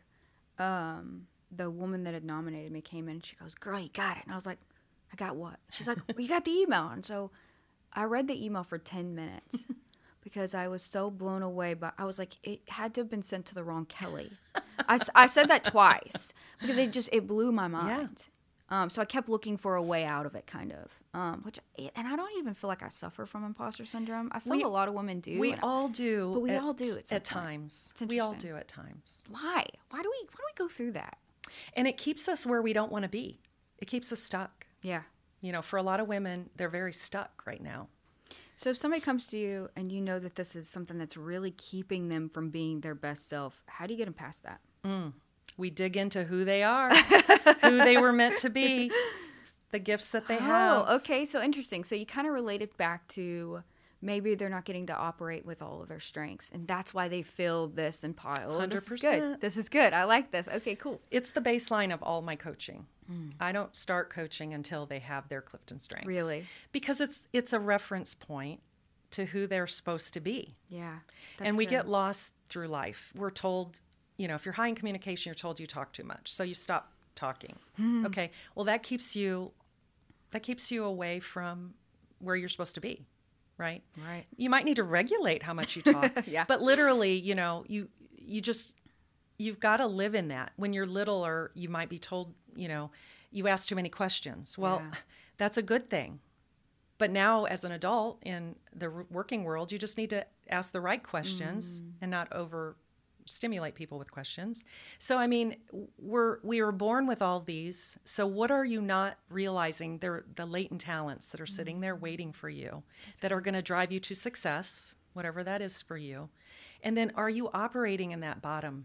Speaker 1: um, the woman that had nominated me came in and she goes, "Girl, you got it." And I was like, "I got what?" She's like, "You got the email." And so I read the email for ten minutes because I was so blown away. But I was like, it had to have been sent to the wrong Kelly. I, I said that twice because it just, it blew my mind. Yeah. Um, so I kept looking for a way out of it, kind of. Um, which, and I don't even feel like I suffer from imposter syndrome. I feel
Speaker 2: we,
Speaker 1: a lot of women do.
Speaker 2: We all do.
Speaker 1: But we
Speaker 2: at,
Speaker 1: all do at,
Speaker 2: at times.
Speaker 1: It's
Speaker 2: we all do at times.
Speaker 1: Why? Why do we? Why do we go through that?
Speaker 2: And it keeps us where we don't want to be. It keeps us stuck.
Speaker 1: Yeah.
Speaker 2: You know, for a lot of women, they're very stuck right now.
Speaker 1: So if somebody comes to you and you know that this is something that's really keeping them from being their best self, how do you get them past that?
Speaker 2: Mm. We dig into who they are, who they were meant to be, the gifts that they
Speaker 1: oh,
Speaker 2: have.
Speaker 1: Oh, okay. So interesting. So you kind of relate it back to maybe they're not getting to operate with all of their strengths, and that's why they feel this and pile.
Speaker 2: one hundred
Speaker 1: This is
Speaker 2: percent.
Speaker 1: good. This is good. I like this. Okay, cool.
Speaker 2: It's the baseline of all my coaching. Mm. I don't start coaching until they have their Clifton strengths.
Speaker 1: Really?
Speaker 2: Because it's it's a reference point to who they're supposed to be.
Speaker 1: Yeah.
Speaker 2: And we
Speaker 1: good.
Speaker 2: get lost through life. We're told, you know, if you're high in communication, you're told you talk too much. So you stop talking. Mm. Okay. Well, that keeps you that keeps you away from where you're supposed to be. Right?
Speaker 1: Right.
Speaker 2: You might need to regulate how much you talk.
Speaker 1: Yeah.
Speaker 2: But literally, you know, you you just you've got to live in that. When you're little, or you might be told, you know, you ask too many questions. Well, yeah. That's a good thing. But now, as an adult in the working world, you just need to ask the right questions mm. and not over stimulate people with questions. So, I mean, we're we are born with all these. So what are you not realizing? They're the latent talents that are sitting there waiting for you, That's that good. Are going to drive you to success, whatever that is for you. And then, are you operating in that bottom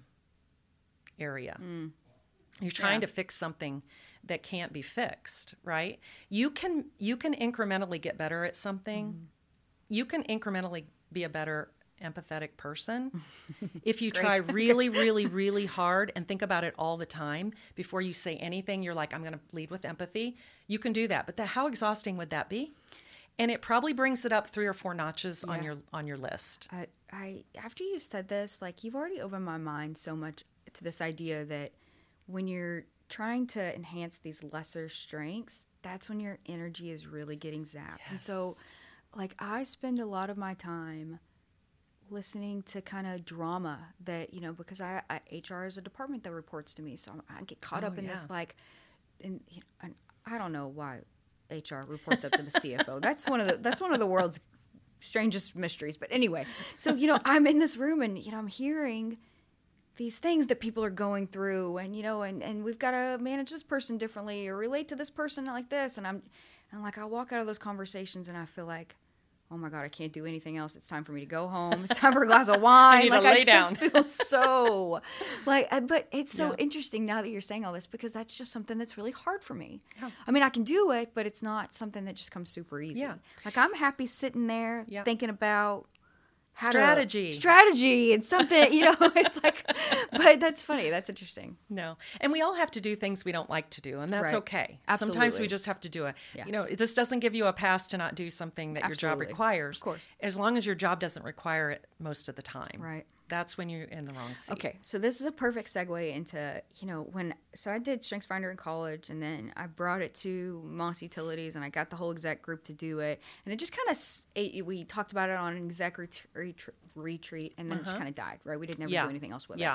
Speaker 2: area? Mm. You're trying yeah. to fix something that can't be fixed, right? You can you can incrementally get better at something. Mm. You can incrementally be a better empathetic person. If you try really, really, really hard and think about it all the time before you say anything, you're like, I'm going to lead with empathy. You can do that. But the, how exhausting would that be? And it probably brings it up three or four notches yeah. on your on your list.
Speaker 1: I, I after you've said this, like you've already opened my mind so much to this idea that when you're trying to enhance these lesser strengths, that's when your energy is really getting zapped. Yes. And so, like, I spend a lot of my time listening to kind of drama that, you know, because I, I H R is a department that reports to me, so I get caught oh, up in yeah. this, like, and, you know, and I don't know why H R reports up to the C F O. That's one of the that's one of the world's strangest mysteries. But anyway, so you know, I'm in this room and you know, I'm hearing these things that people are going through, and you know, and, and we've got to manage this person differently or relate to this person like this. And I'm and like I walk out of those conversations and I feel like, oh my God, I can't do anything else. It's time for me to go home. It's time for a glass of wine.
Speaker 2: I need
Speaker 1: like
Speaker 2: to lay
Speaker 1: I just
Speaker 2: down.
Speaker 1: feel so like, but it's so
Speaker 2: yeah.
Speaker 1: interesting now that you're saying all this because that's just something that's really hard for me.
Speaker 2: Yeah.
Speaker 1: I mean, I can do it, but it's not something that just comes super easy.
Speaker 2: Yeah.
Speaker 1: Like I'm happy sitting there
Speaker 2: yeah.
Speaker 1: thinking about how
Speaker 2: strategy,
Speaker 1: to, strategy, and something. You know, it's like, but that's funny. That's interesting.
Speaker 2: No, and we all have to do things we don't like to do, and that's
Speaker 1: right.
Speaker 2: okay.
Speaker 1: Absolutely.
Speaker 2: Sometimes we just have to do it.
Speaker 1: Yeah.
Speaker 2: You know, this doesn't give you a pass to not do something that
Speaker 1: Absolutely.
Speaker 2: your job requires.
Speaker 1: Of course,
Speaker 2: as long as your job doesn't require it most of the time.
Speaker 1: Right.
Speaker 2: That's when you're in the wrong seat.
Speaker 1: Okay, so this is a perfect segue into, you know, when, so I did StrengthsFinder in college, and then I brought it to Moss Utilities, and I got the whole exec group to do it, and it just kind of, we talked about it on an exec retreat, retreat and then uh-huh. it just kind of died, right? We didn't ever
Speaker 2: yeah.
Speaker 1: do anything else with
Speaker 2: yeah.
Speaker 1: it.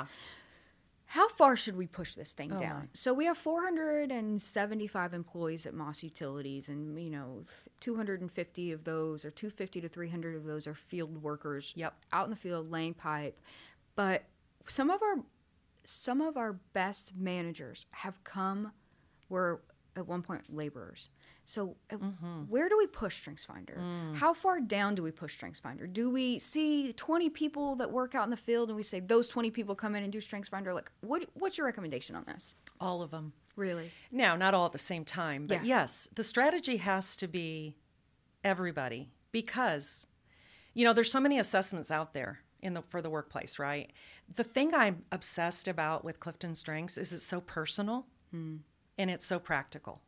Speaker 1: How far should we push this thing
Speaker 2: oh
Speaker 1: down?
Speaker 2: My.
Speaker 1: So we have four hundred seventy-five employees at Moss Utilities, and you know, two hundred fifty of those, or two hundred fifty to three hundred of those, are field workers.
Speaker 2: Yep.
Speaker 1: Out in the field laying pipe. But some of our some of our best managers have come were at one point laborers. So mm-hmm. where do we push StrengthsFinder? Mm. How far down do we push StrengthsFinder? Do we see twenty people that work out in the field and we say those twenty people come in and do StrengthsFinder? Like, what what's your recommendation on this?
Speaker 2: All of them.
Speaker 1: Really?
Speaker 2: Now, not all at the same time, but
Speaker 1: yeah.
Speaker 2: yes, the strategy has to be everybody because, you know, there's so many assessments out there in the for the workplace, right? The thing I'm obsessed about with Clifton Strengths is it's so personal mm. and it's so practical.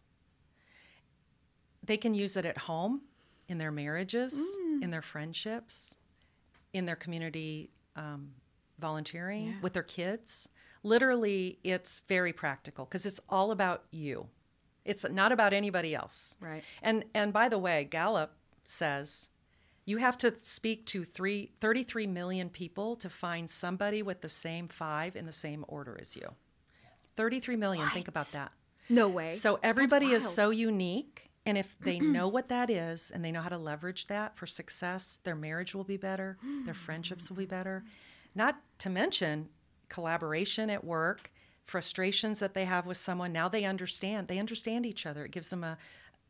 Speaker 2: They can use it at home, in their marriages, mm. in their friendships, in their community um, volunteering, yeah. with their kids. Literally, it's very practical because it's all about you. It's not about anybody else.
Speaker 1: Right.
Speaker 2: And and by the way, Gallup says you have to speak to three, thirty-three million people to find somebody with the same five in the same order as you. thirty-three million,
Speaker 1: what?
Speaker 2: Think about that.
Speaker 1: No way.
Speaker 2: So everybody is so unique. And if they know what that is and they know how to leverage that for success, their marriage will be better, their friendships will be better. Not to mention collaboration at work, frustrations that they have with someone. Now they understand. They understand each other. It gives them a,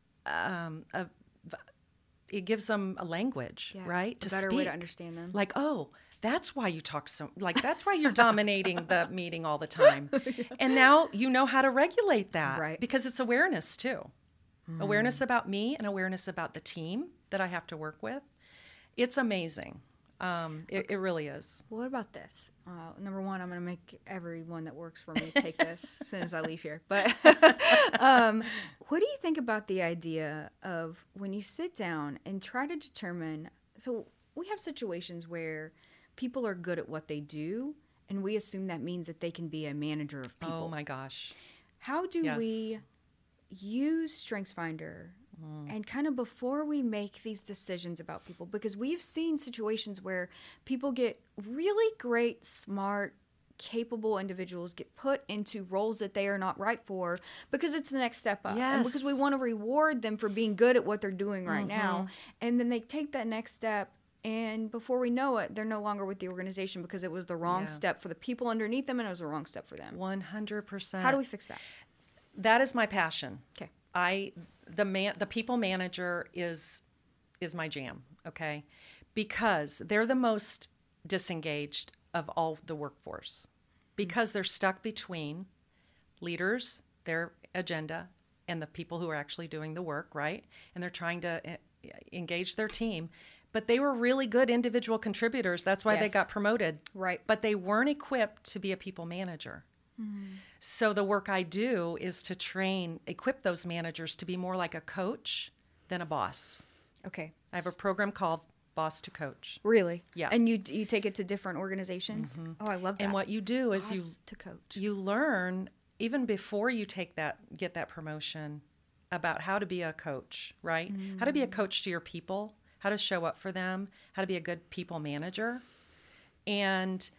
Speaker 2: um, a it gives them a language,
Speaker 1: yeah,
Speaker 2: right?
Speaker 1: A
Speaker 2: to
Speaker 1: better
Speaker 2: speak.
Speaker 1: way to understand them.
Speaker 2: Like, oh, that's why you talk so, like, that's why you're dominating the meeting all the time. yeah. And now you know how to regulate that.
Speaker 1: Right.
Speaker 2: Because it's awareness too. Mm. Awareness about me and awareness about the team that I have to work with. It's amazing. Um, it,
Speaker 1: okay.
Speaker 2: it really is.
Speaker 1: Well, what about this? Uh, number one, I'm going to make everyone that works for me take this as soon as I leave here. But um, what do you think about the idea of when you sit down and try to determine? So we have situations where people are good at what they do, and we assume that means that they can be a manager of people.
Speaker 2: Oh my gosh.
Speaker 1: How do
Speaker 2: yes.
Speaker 1: we use StrengthsFinder mm. and kind of before we make these decisions about people? Because we've seen situations where people get really great, smart, capable individuals get put into roles that they are not right for because it's the next step up.
Speaker 2: Yes.
Speaker 1: And because we want to reward them for being good at what they're doing right mm-hmm. now. And then they take that next step, and before we know it, they're no longer with the organization because it was the wrong
Speaker 2: yeah.
Speaker 1: step for the people underneath them and it was the wrong step for them.
Speaker 2: one hundred percent.
Speaker 1: How do we fix that?
Speaker 2: That is my passion.
Speaker 1: Okay.
Speaker 2: I the man the people manager is is my jam, okay? Because they're the most disengaged of all the workforce. Because they're stuck between leaders, their agenda, and the people who are actually doing the work, right? And they're trying to engage their team, but they were really good individual contributors. That's why
Speaker 1: Yes.
Speaker 2: they got promoted.
Speaker 1: Right.
Speaker 2: But they weren't equipped to be a people manager. So the work I do is to train, equip those managers to be more like a coach than a boss.
Speaker 1: Okay.
Speaker 2: I have a program called Boss to Coach.
Speaker 1: Really?
Speaker 2: Yeah.
Speaker 1: And you you take it to different organizations? Oh, I love that.
Speaker 2: And what you do is you
Speaker 1: Boss to coach.
Speaker 2: you learn even before you take that get that promotion about how to be a coach, right? How to be a coach to your people, how to show up for them, how to be a good people manager. And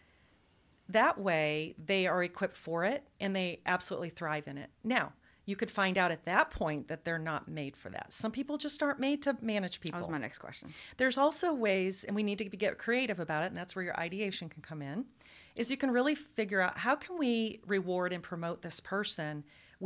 Speaker 2: that way they are equipped for it and they absolutely thrive in it. Now, you could find out at that point that they're not made for that. Some people just aren't made to manage people.
Speaker 1: That was my next question.
Speaker 2: There's also ways, and we need to get creative about it, and that's where your ideation can come in, is you can really figure out how can we reward and promote this person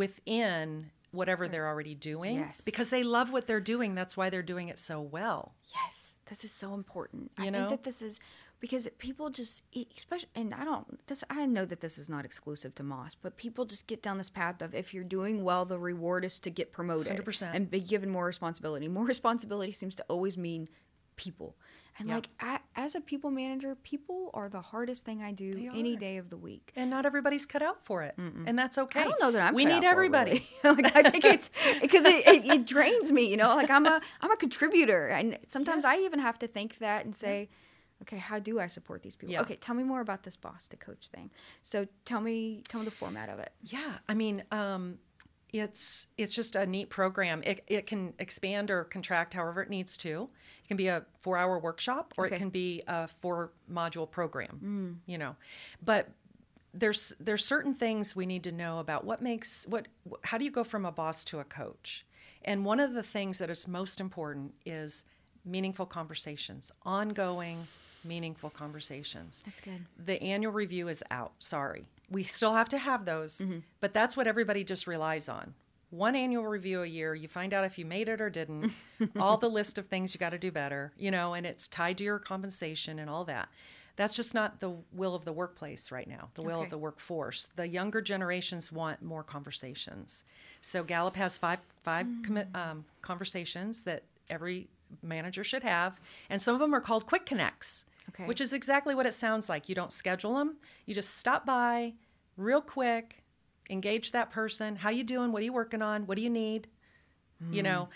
Speaker 2: within whatever they're already doing.
Speaker 1: Yes.
Speaker 2: Because they love what they're doing. That's why they're doing it so well.
Speaker 1: Yes, this is so important.
Speaker 2: You
Speaker 1: I
Speaker 2: know?
Speaker 1: think that this is because people just, especially, and I don't, this, I know that this is not exclusive to Moss, but people just get down this path of if you're doing well, the reward is to get promoted
Speaker 2: one hundred percent.
Speaker 1: and be given more responsibility. More responsibility seems to always mean people. And
Speaker 2: Yeah.
Speaker 1: like, I, as a people manager, people are the hardest thing I do
Speaker 2: They
Speaker 1: any
Speaker 2: are.
Speaker 1: day of the week.
Speaker 2: And not everybody's cut out for it. And that's okay.
Speaker 1: I don't know that I'm.
Speaker 2: We
Speaker 1: cut
Speaker 2: need
Speaker 1: out for it,
Speaker 2: everybody.
Speaker 1: really. Like I think it's because it, it, it drains me. You know, like I'm a I'm a contributor, and sometimes I even have to think that and say, okay, how do I support these people?
Speaker 2: Yeah.
Speaker 1: Okay, tell me more about this boss to coach thing. So tell me tell me the format of it.
Speaker 2: Yeah, I mean, um, it's it's just a neat program. It it can expand or contract however it needs to. It can be a four hour workshop, or
Speaker 1: Okay.
Speaker 2: it can be a four module program. You know, but there's there's certain things we need to know about what makes what how do you go from a boss to a coach. And one of the things that is most important is meaningful conversations, ongoing meaningful conversations.
Speaker 1: That's good.
Speaker 2: The annual review is out. Sorry. We still have to have those, but that's what everybody just relies on. One annual review a year. You find out if you made it or didn't, all the list of things you got to do better, you know, and it's tied to your compensation and all that. That's just not the will of the workplace right now, the will
Speaker 1: Okay.
Speaker 2: of the workforce. The younger generations want more conversations. So Gallup has five five commit, um, conversations that every manager should have, and some of them are called quick connects.
Speaker 1: Okay.
Speaker 2: Which is exactly what it sounds like. You don't schedule them. You just stop by real quick, engage that person. How you doing? What are you working on? What do you need? You know,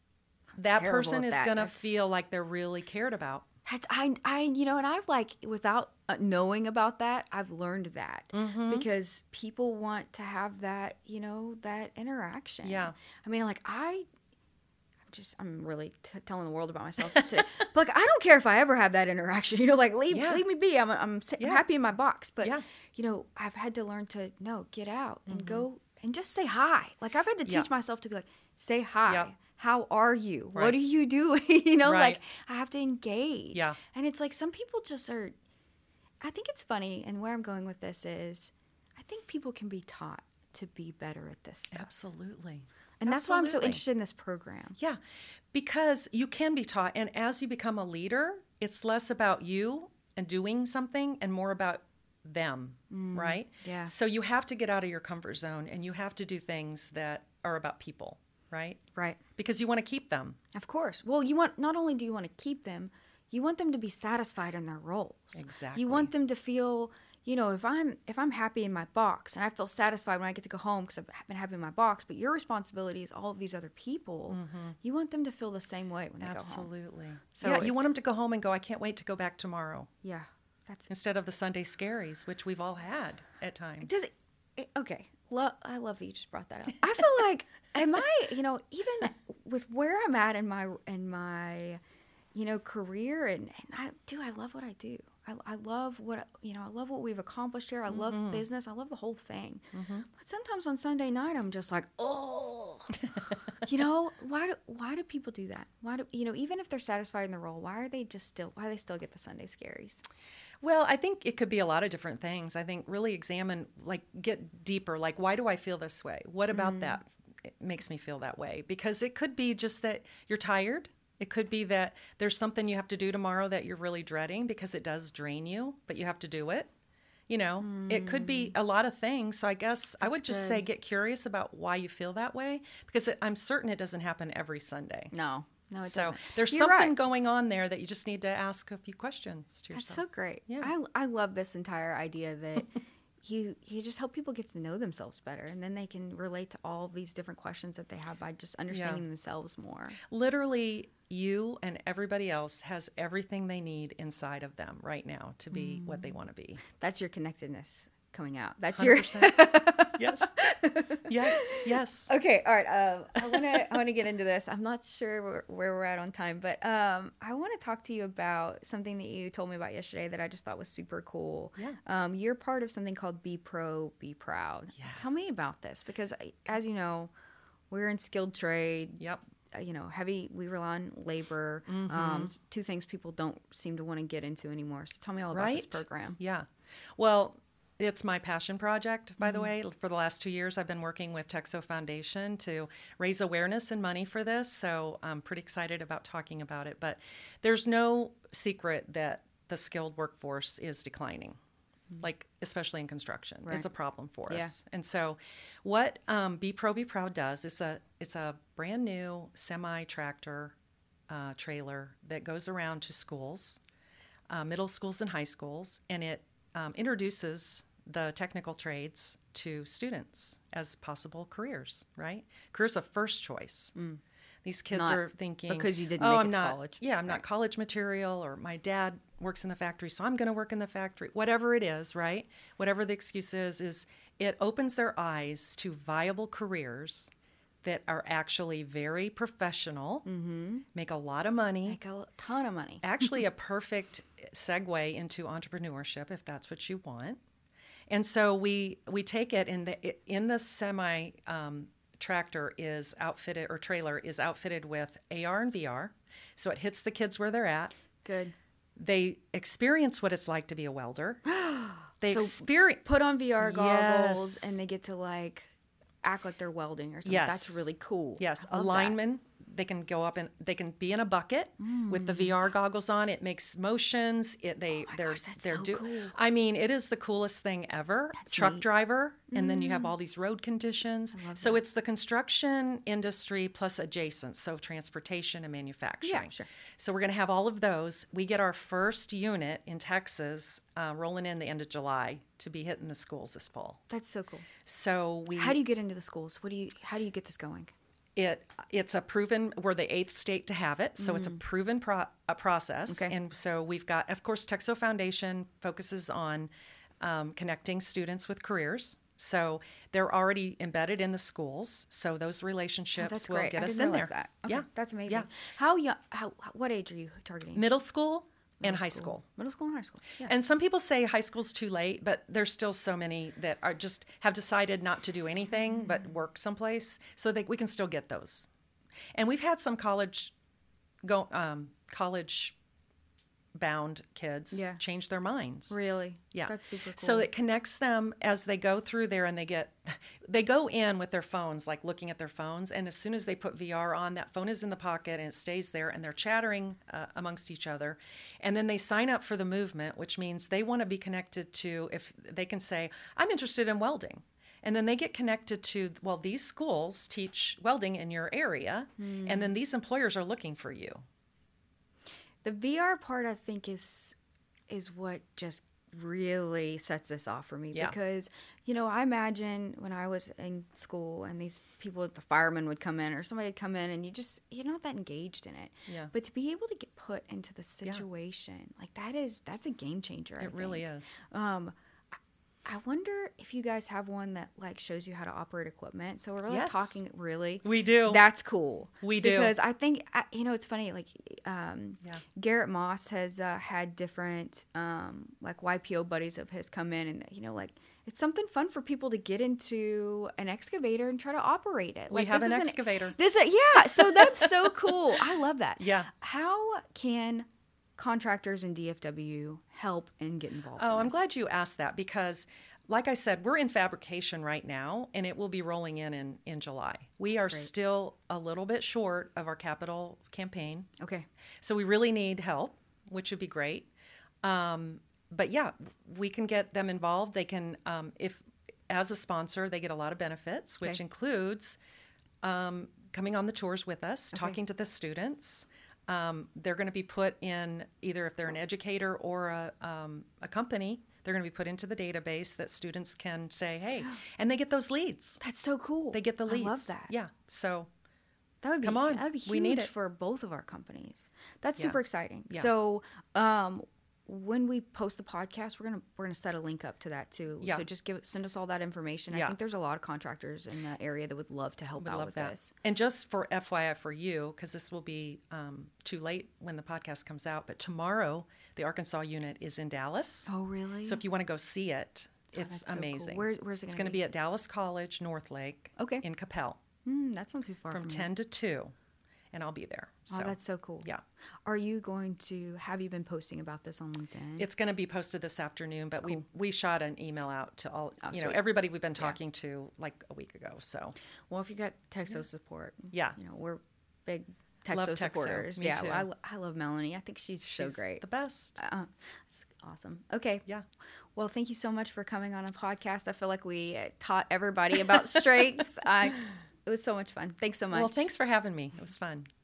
Speaker 2: that
Speaker 1: terrible
Speaker 2: person
Speaker 1: at
Speaker 2: is
Speaker 1: that.
Speaker 2: going to
Speaker 1: That's-
Speaker 2: feel like they're really cared about.
Speaker 1: That's, I, I, you know, and I've like, without uh, knowing about that, I've learned that
Speaker 2: Mm-hmm.
Speaker 1: because people want to have that, you know, that interaction.
Speaker 2: Yeah.
Speaker 1: I mean, like I, I'm just, I'm really t- telling the world about myself today. But like, I don't care if I ever have that interaction, you know, like leave,
Speaker 2: Yeah.
Speaker 1: leave me be. I'm, I'm, si- I'm
Speaker 2: Yeah.
Speaker 1: happy in my box. But,
Speaker 2: Yeah.
Speaker 1: you know, I've had to learn to, no, get out and go and just say hi. Like I've had to teach
Speaker 2: Yeah.
Speaker 1: myself to be like, say hi.
Speaker 2: Yep.
Speaker 1: How are you? What
Speaker 2: Right.
Speaker 1: are you doing? you know,
Speaker 2: Right.
Speaker 1: like I have to engage.
Speaker 2: Yeah.
Speaker 1: And it's like some people just are, I think it's funny. And where I'm going with this is I think people can be taught to be better at this stuff.
Speaker 2: Absolutely.
Speaker 1: And that's why I'm so
Speaker 2: Absolutely.
Speaker 1: interested in this program.
Speaker 2: Yeah, because you can be taught. And as you become a leader, it's less about you and doing something and more about them, right?
Speaker 1: yeah.
Speaker 2: So you have to get out of your comfort zone and you have to do things that are about people, right?
Speaker 1: Right.
Speaker 2: Because you want to keep them.
Speaker 1: Of course. Well, you want, not only do you want to keep them, you want them to be satisfied in their roles.
Speaker 2: Exactly.
Speaker 1: You want them to feel, you know, if I'm if I'm happy in my box and I feel satisfied when I get to go home because I've been happy in my box, but your responsibility is all of these other people, you want them to feel the same way when they go home.
Speaker 2: Absolutely.
Speaker 1: So
Speaker 2: yeah, you
Speaker 1: it's-
Speaker 2: want them to go home and go, I can't wait to go back tomorrow.
Speaker 1: Yeah. That's
Speaker 2: Instead of the Sunday scaries, which we've all had at times.
Speaker 1: Does it, it okay. Lo- I love that you just brought that up. I feel like am I, you know, even with where I'm at in my in my, you know, career and, and I do I love what I do. I, I love what you know. I love what we've accomplished here. I love
Speaker 2: Mm-hmm.
Speaker 1: business. I love the whole thing. But sometimes on Sunday night, I'm just like, oh, you know, why do why do people do that? Why do you know? Even if they're satisfied in the role, why are they just still? Why do they still get the Sunday scaries?
Speaker 2: Well, I think it could be a lot of different things. I think really examine, like, get deeper. Like, why do I feel this way? What about that it makes me feel that way? Because it could be just that you're tired. It could be that there's something you have to do tomorrow that you're really dreading because it does drain you, but you have to do it. You know, it could be a lot of things. So I guess I would just say
Speaker 1: good.
Speaker 2: get curious about why you feel that way because it, I'm certain it doesn't happen every Sunday.
Speaker 1: No. No, it
Speaker 2: so
Speaker 1: doesn't.
Speaker 2: there's
Speaker 1: You're
Speaker 2: something
Speaker 1: right.
Speaker 2: going on there that you just need to ask a few questions to
Speaker 1: That's
Speaker 2: yourself.
Speaker 1: so great.
Speaker 2: Yeah.
Speaker 1: I, I love this entire idea that you you just help people get to know themselves better, and then they can relate to all these different questions that they have by just understanding
Speaker 2: Yeah.
Speaker 1: themselves more.
Speaker 2: Literally, you and everybody else has everything they need inside of them right now to be
Speaker 1: Mm.
Speaker 2: what they want to be.
Speaker 1: That's your connectedness coming out. That's
Speaker 2: one hundred percent.
Speaker 1: your
Speaker 2: Yes. Yes. Yes.
Speaker 1: Okay, all right. Um, I want to I want to get into this. I'm not sure where, where we're at on time, but um, I want to talk to you about something that you told me about yesterday that I just thought was super cool.
Speaker 2: Yeah.
Speaker 1: Um, you're part of something called Be Pro, Be Proud.
Speaker 2: Yeah.
Speaker 1: Tell me about this because, I- as you know, we're in skilled trade.
Speaker 2: Yep.
Speaker 1: uh, You know, heavy. We rely on labor.
Speaker 2: Mm-hmm.
Speaker 1: Um, s- two things people don't seem to want to get into anymore. So tell me all about
Speaker 2: Right?
Speaker 1: this program.
Speaker 2: Yeah. Well, it's my passion project, by the
Speaker 1: Mm-hmm.
Speaker 2: way. For the last two years, I've been working with Texo Foundation to raise awareness and money for this. So I'm pretty excited about talking about it. But there's no secret that the skilled workforce is declining, like especially in construction.
Speaker 1: Right.
Speaker 2: It's a problem for
Speaker 1: Yeah.
Speaker 2: us. And so what um, Be Pro, Be Proud does is a, it's a brand new semi-tractor uh, trailer that goes around to schools, uh, middle schools and high schools, and it um, introduces the technical trades to students as possible careers, right? Careers of first choice. These kids
Speaker 1: Not
Speaker 2: are thinking,
Speaker 1: because you didn't
Speaker 2: oh,
Speaker 1: make
Speaker 2: I'm
Speaker 1: it to
Speaker 2: not,
Speaker 1: college."
Speaker 2: Yeah, I'm not
Speaker 1: Right.
Speaker 2: college material, or my dad works in the factory, so I'm going to work in the factory. Whatever it is, right? Whatever the excuse is, is it opens their eyes to viable careers that are actually very professional, make a lot of money,
Speaker 1: Make a ton of money.
Speaker 2: actually a perfect segue into entrepreneurship if that's what you want. And so we we take it in the in the semi um, tractor is outfitted or trailer is outfitted with A R and V R, so it hits the kids where they're at.
Speaker 1: Good.
Speaker 2: They experience what it's like to be a welder. They
Speaker 1: So
Speaker 2: experience
Speaker 1: Put on V R goggles
Speaker 2: Yes.
Speaker 1: and they get to like act like they're welding or something.
Speaker 2: Yes.
Speaker 1: That's really cool.
Speaker 2: Yes,
Speaker 1: I
Speaker 2: a
Speaker 1: love
Speaker 2: lineman. They can go up and they can be in a bucket with the V R goggles on. It makes motions. It they
Speaker 1: Mm. Oh my
Speaker 2: they're
Speaker 1: gosh, that's
Speaker 2: they're
Speaker 1: so
Speaker 2: do.
Speaker 1: cool.
Speaker 2: I mean, it is the coolest thing ever.
Speaker 1: That's
Speaker 2: Truck
Speaker 1: neat.
Speaker 2: driver, and then you have all these road conditions.
Speaker 1: love
Speaker 2: So
Speaker 1: that.
Speaker 2: it's the construction industry plus adjacent, so transportation and manufacturing.
Speaker 1: sure.
Speaker 2: So we're going to have all of those. We get our first unit in Texas uh, rolling in the end of July to be hitting the schools this fall.
Speaker 1: That's so cool.
Speaker 2: So we
Speaker 1: How do you get into the schools? What do you? How do you get this going?
Speaker 2: It it's a proven. We're the eighth state to have it, so it's a proven pro, a process.
Speaker 1: Okay.
Speaker 2: And so we've got, of course, Texo Foundation focuses on um, connecting students with careers. So they're already embedded in the schools. So those
Speaker 1: Oh,
Speaker 2: relationships
Speaker 1: that's
Speaker 2: will
Speaker 1: great.
Speaker 2: get
Speaker 1: I
Speaker 2: us
Speaker 1: didn't
Speaker 2: in
Speaker 1: realize
Speaker 2: there.
Speaker 1: that. Okay,
Speaker 2: Yeah,
Speaker 1: that's amazing.
Speaker 2: Yeah.
Speaker 1: How young? How? What age are you targeting?
Speaker 2: Middle school and
Speaker 1: Middle
Speaker 2: high school.
Speaker 1: Middle school and high school. Yeah.
Speaker 2: And some people say high school's too late, but there's still so many that are just have decided not to do anything but work someplace, so that we can still get those. And we've had some college go um, college bound kids
Speaker 1: Yeah.
Speaker 2: change their minds.
Speaker 1: Really?
Speaker 2: Yeah.
Speaker 1: That's super cool.
Speaker 2: So it connects them as they go through there, and they get they go in with their phones, like looking at their phones, and as soon as they put V R on, that phone is in the pocket and it stays there, and they're chattering uh, amongst each other. And then they sign up for the movement, which means they want to be connected to, if they can say, I'm interested in welding. And then they get connected to, well, these schools teach welding in your area,
Speaker 1: Hmm.
Speaker 2: and then these employers are looking for you.
Speaker 1: The V R part, I think, is is what just really sets this off for me.
Speaker 2: Yeah.
Speaker 1: Because, you know, I imagine when I was in school and these people, the firemen would come in or somebody would come in and you just, you're not that engaged in it.
Speaker 2: Yeah.
Speaker 1: But to be able to get put into the situation, like that is, that's a game changer. I
Speaker 2: It really
Speaker 1: think.
Speaker 2: is.
Speaker 1: Um, I- I wonder if you guys have one that like shows you how to operate equipment. So we're really
Speaker 2: Yes.
Speaker 1: talking really.
Speaker 2: We do.
Speaker 1: That's cool.
Speaker 2: We do.
Speaker 1: Because I think, I- you know, it's funny, like um,
Speaker 2: Yeah.
Speaker 1: Garrett Moss has uh, had different um, like Y P O buddies of his come in and, you know, like it's something fun for people to get into an excavator and try to operate it.
Speaker 2: We
Speaker 1: Like,
Speaker 2: have
Speaker 1: this
Speaker 2: an
Speaker 1: is
Speaker 2: excavator.
Speaker 1: This, yeah. So that's so cool. I love that.
Speaker 2: Yeah.
Speaker 1: How can contractors in D F W help and get involved?
Speaker 2: Oh,
Speaker 1: in
Speaker 2: I'm
Speaker 1: this?
Speaker 2: glad you asked that because, like I said, we're in fabrication right now, and it will be rolling in in, in July. We are
Speaker 1: great.
Speaker 2: still a little bit short of our capital campaign,
Speaker 1: Okay.
Speaker 2: so we really need help, which would be great. Um, but yeah, we can get them involved. They can, um, if as a sponsor, they get a lot of benefits, which
Speaker 1: Okay.
Speaker 2: includes um, coming on the tours with us,
Speaker 1: Okay.
Speaker 2: talking to the students. Um, they're going to be put in either if they're an educator or a, um, a company, they're going to be put into the database that students can say, hey, and they get those leads.
Speaker 1: That's so cool.
Speaker 2: They get the leads.
Speaker 1: I love that.
Speaker 2: Yeah. So
Speaker 1: That would be
Speaker 2: Come on.
Speaker 1: That would be huge
Speaker 2: We need it.
Speaker 1: for both of our companies. That's
Speaker 2: Yeah.
Speaker 1: super exciting.
Speaker 2: Yeah.
Speaker 1: So, um, when we post the podcast, we're gonna we're gonna set a link up to that too.
Speaker 2: Yeah.
Speaker 1: So just give send us all that information. I
Speaker 2: Yeah.
Speaker 1: think there's a lot of contractors in the area that would love to help
Speaker 2: would
Speaker 1: out
Speaker 2: love
Speaker 1: with
Speaker 2: that.
Speaker 1: this.
Speaker 2: And just for F Y I for you, because this will be um, too late when the podcast comes out, but tomorrow the Arkansas unit is in Dallas.
Speaker 1: Oh, really?
Speaker 2: So if you want to go see it, it's
Speaker 1: that's so cool.
Speaker 2: amazing.
Speaker 1: Where- where's it
Speaker 2: It's
Speaker 1: gonna
Speaker 2: going to
Speaker 1: be?
Speaker 2: be at Dallas College, North Lake.
Speaker 1: Okay.
Speaker 2: In Capel
Speaker 1: Mm, that's not too far
Speaker 2: from
Speaker 1: from
Speaker 2: ten to two, and I'll be there.
Speaker 1: Oh,
Speaker 2: So
Speaker 1: that's so cool.
Speaker 2: yeah.
Speaker 1: Are you going to have you been posting about this on LinkedIn?
Speaker 2: It's going to be posted this afternoon, but we we shot an email out to all
Speaker 1: Oh,
Speaker 2: you know
Speaker 1: sweet.
Speaker 2: everybody we've been talking to like a week ago. So
Speaker 1: Well, if you got Texo support,
Speaker 2: Yeah.
Speaker 1: you know we're big Texo
Speaker 2: Love Texo.
Speaker 1: supporters.
Speaker 2: Me
Speaker 1: yeah,
Speaker 2: too.
Speaker 1: I, lo- I love Melanie. I think she's, so
Speaker 2: she's
Speaker 1: great.
Speaker 2: the best.
Speaker 1: Uh, it's awesome. Okay.
Speaker 2: Yeah.
Speaker 1: Well, thank you so much for coming on a podcast. I feel like we uh, taught everybody about strengths. I, it was so much fun. Thanks so much.
Speaker 2: Well, thanks for having me. It was fun.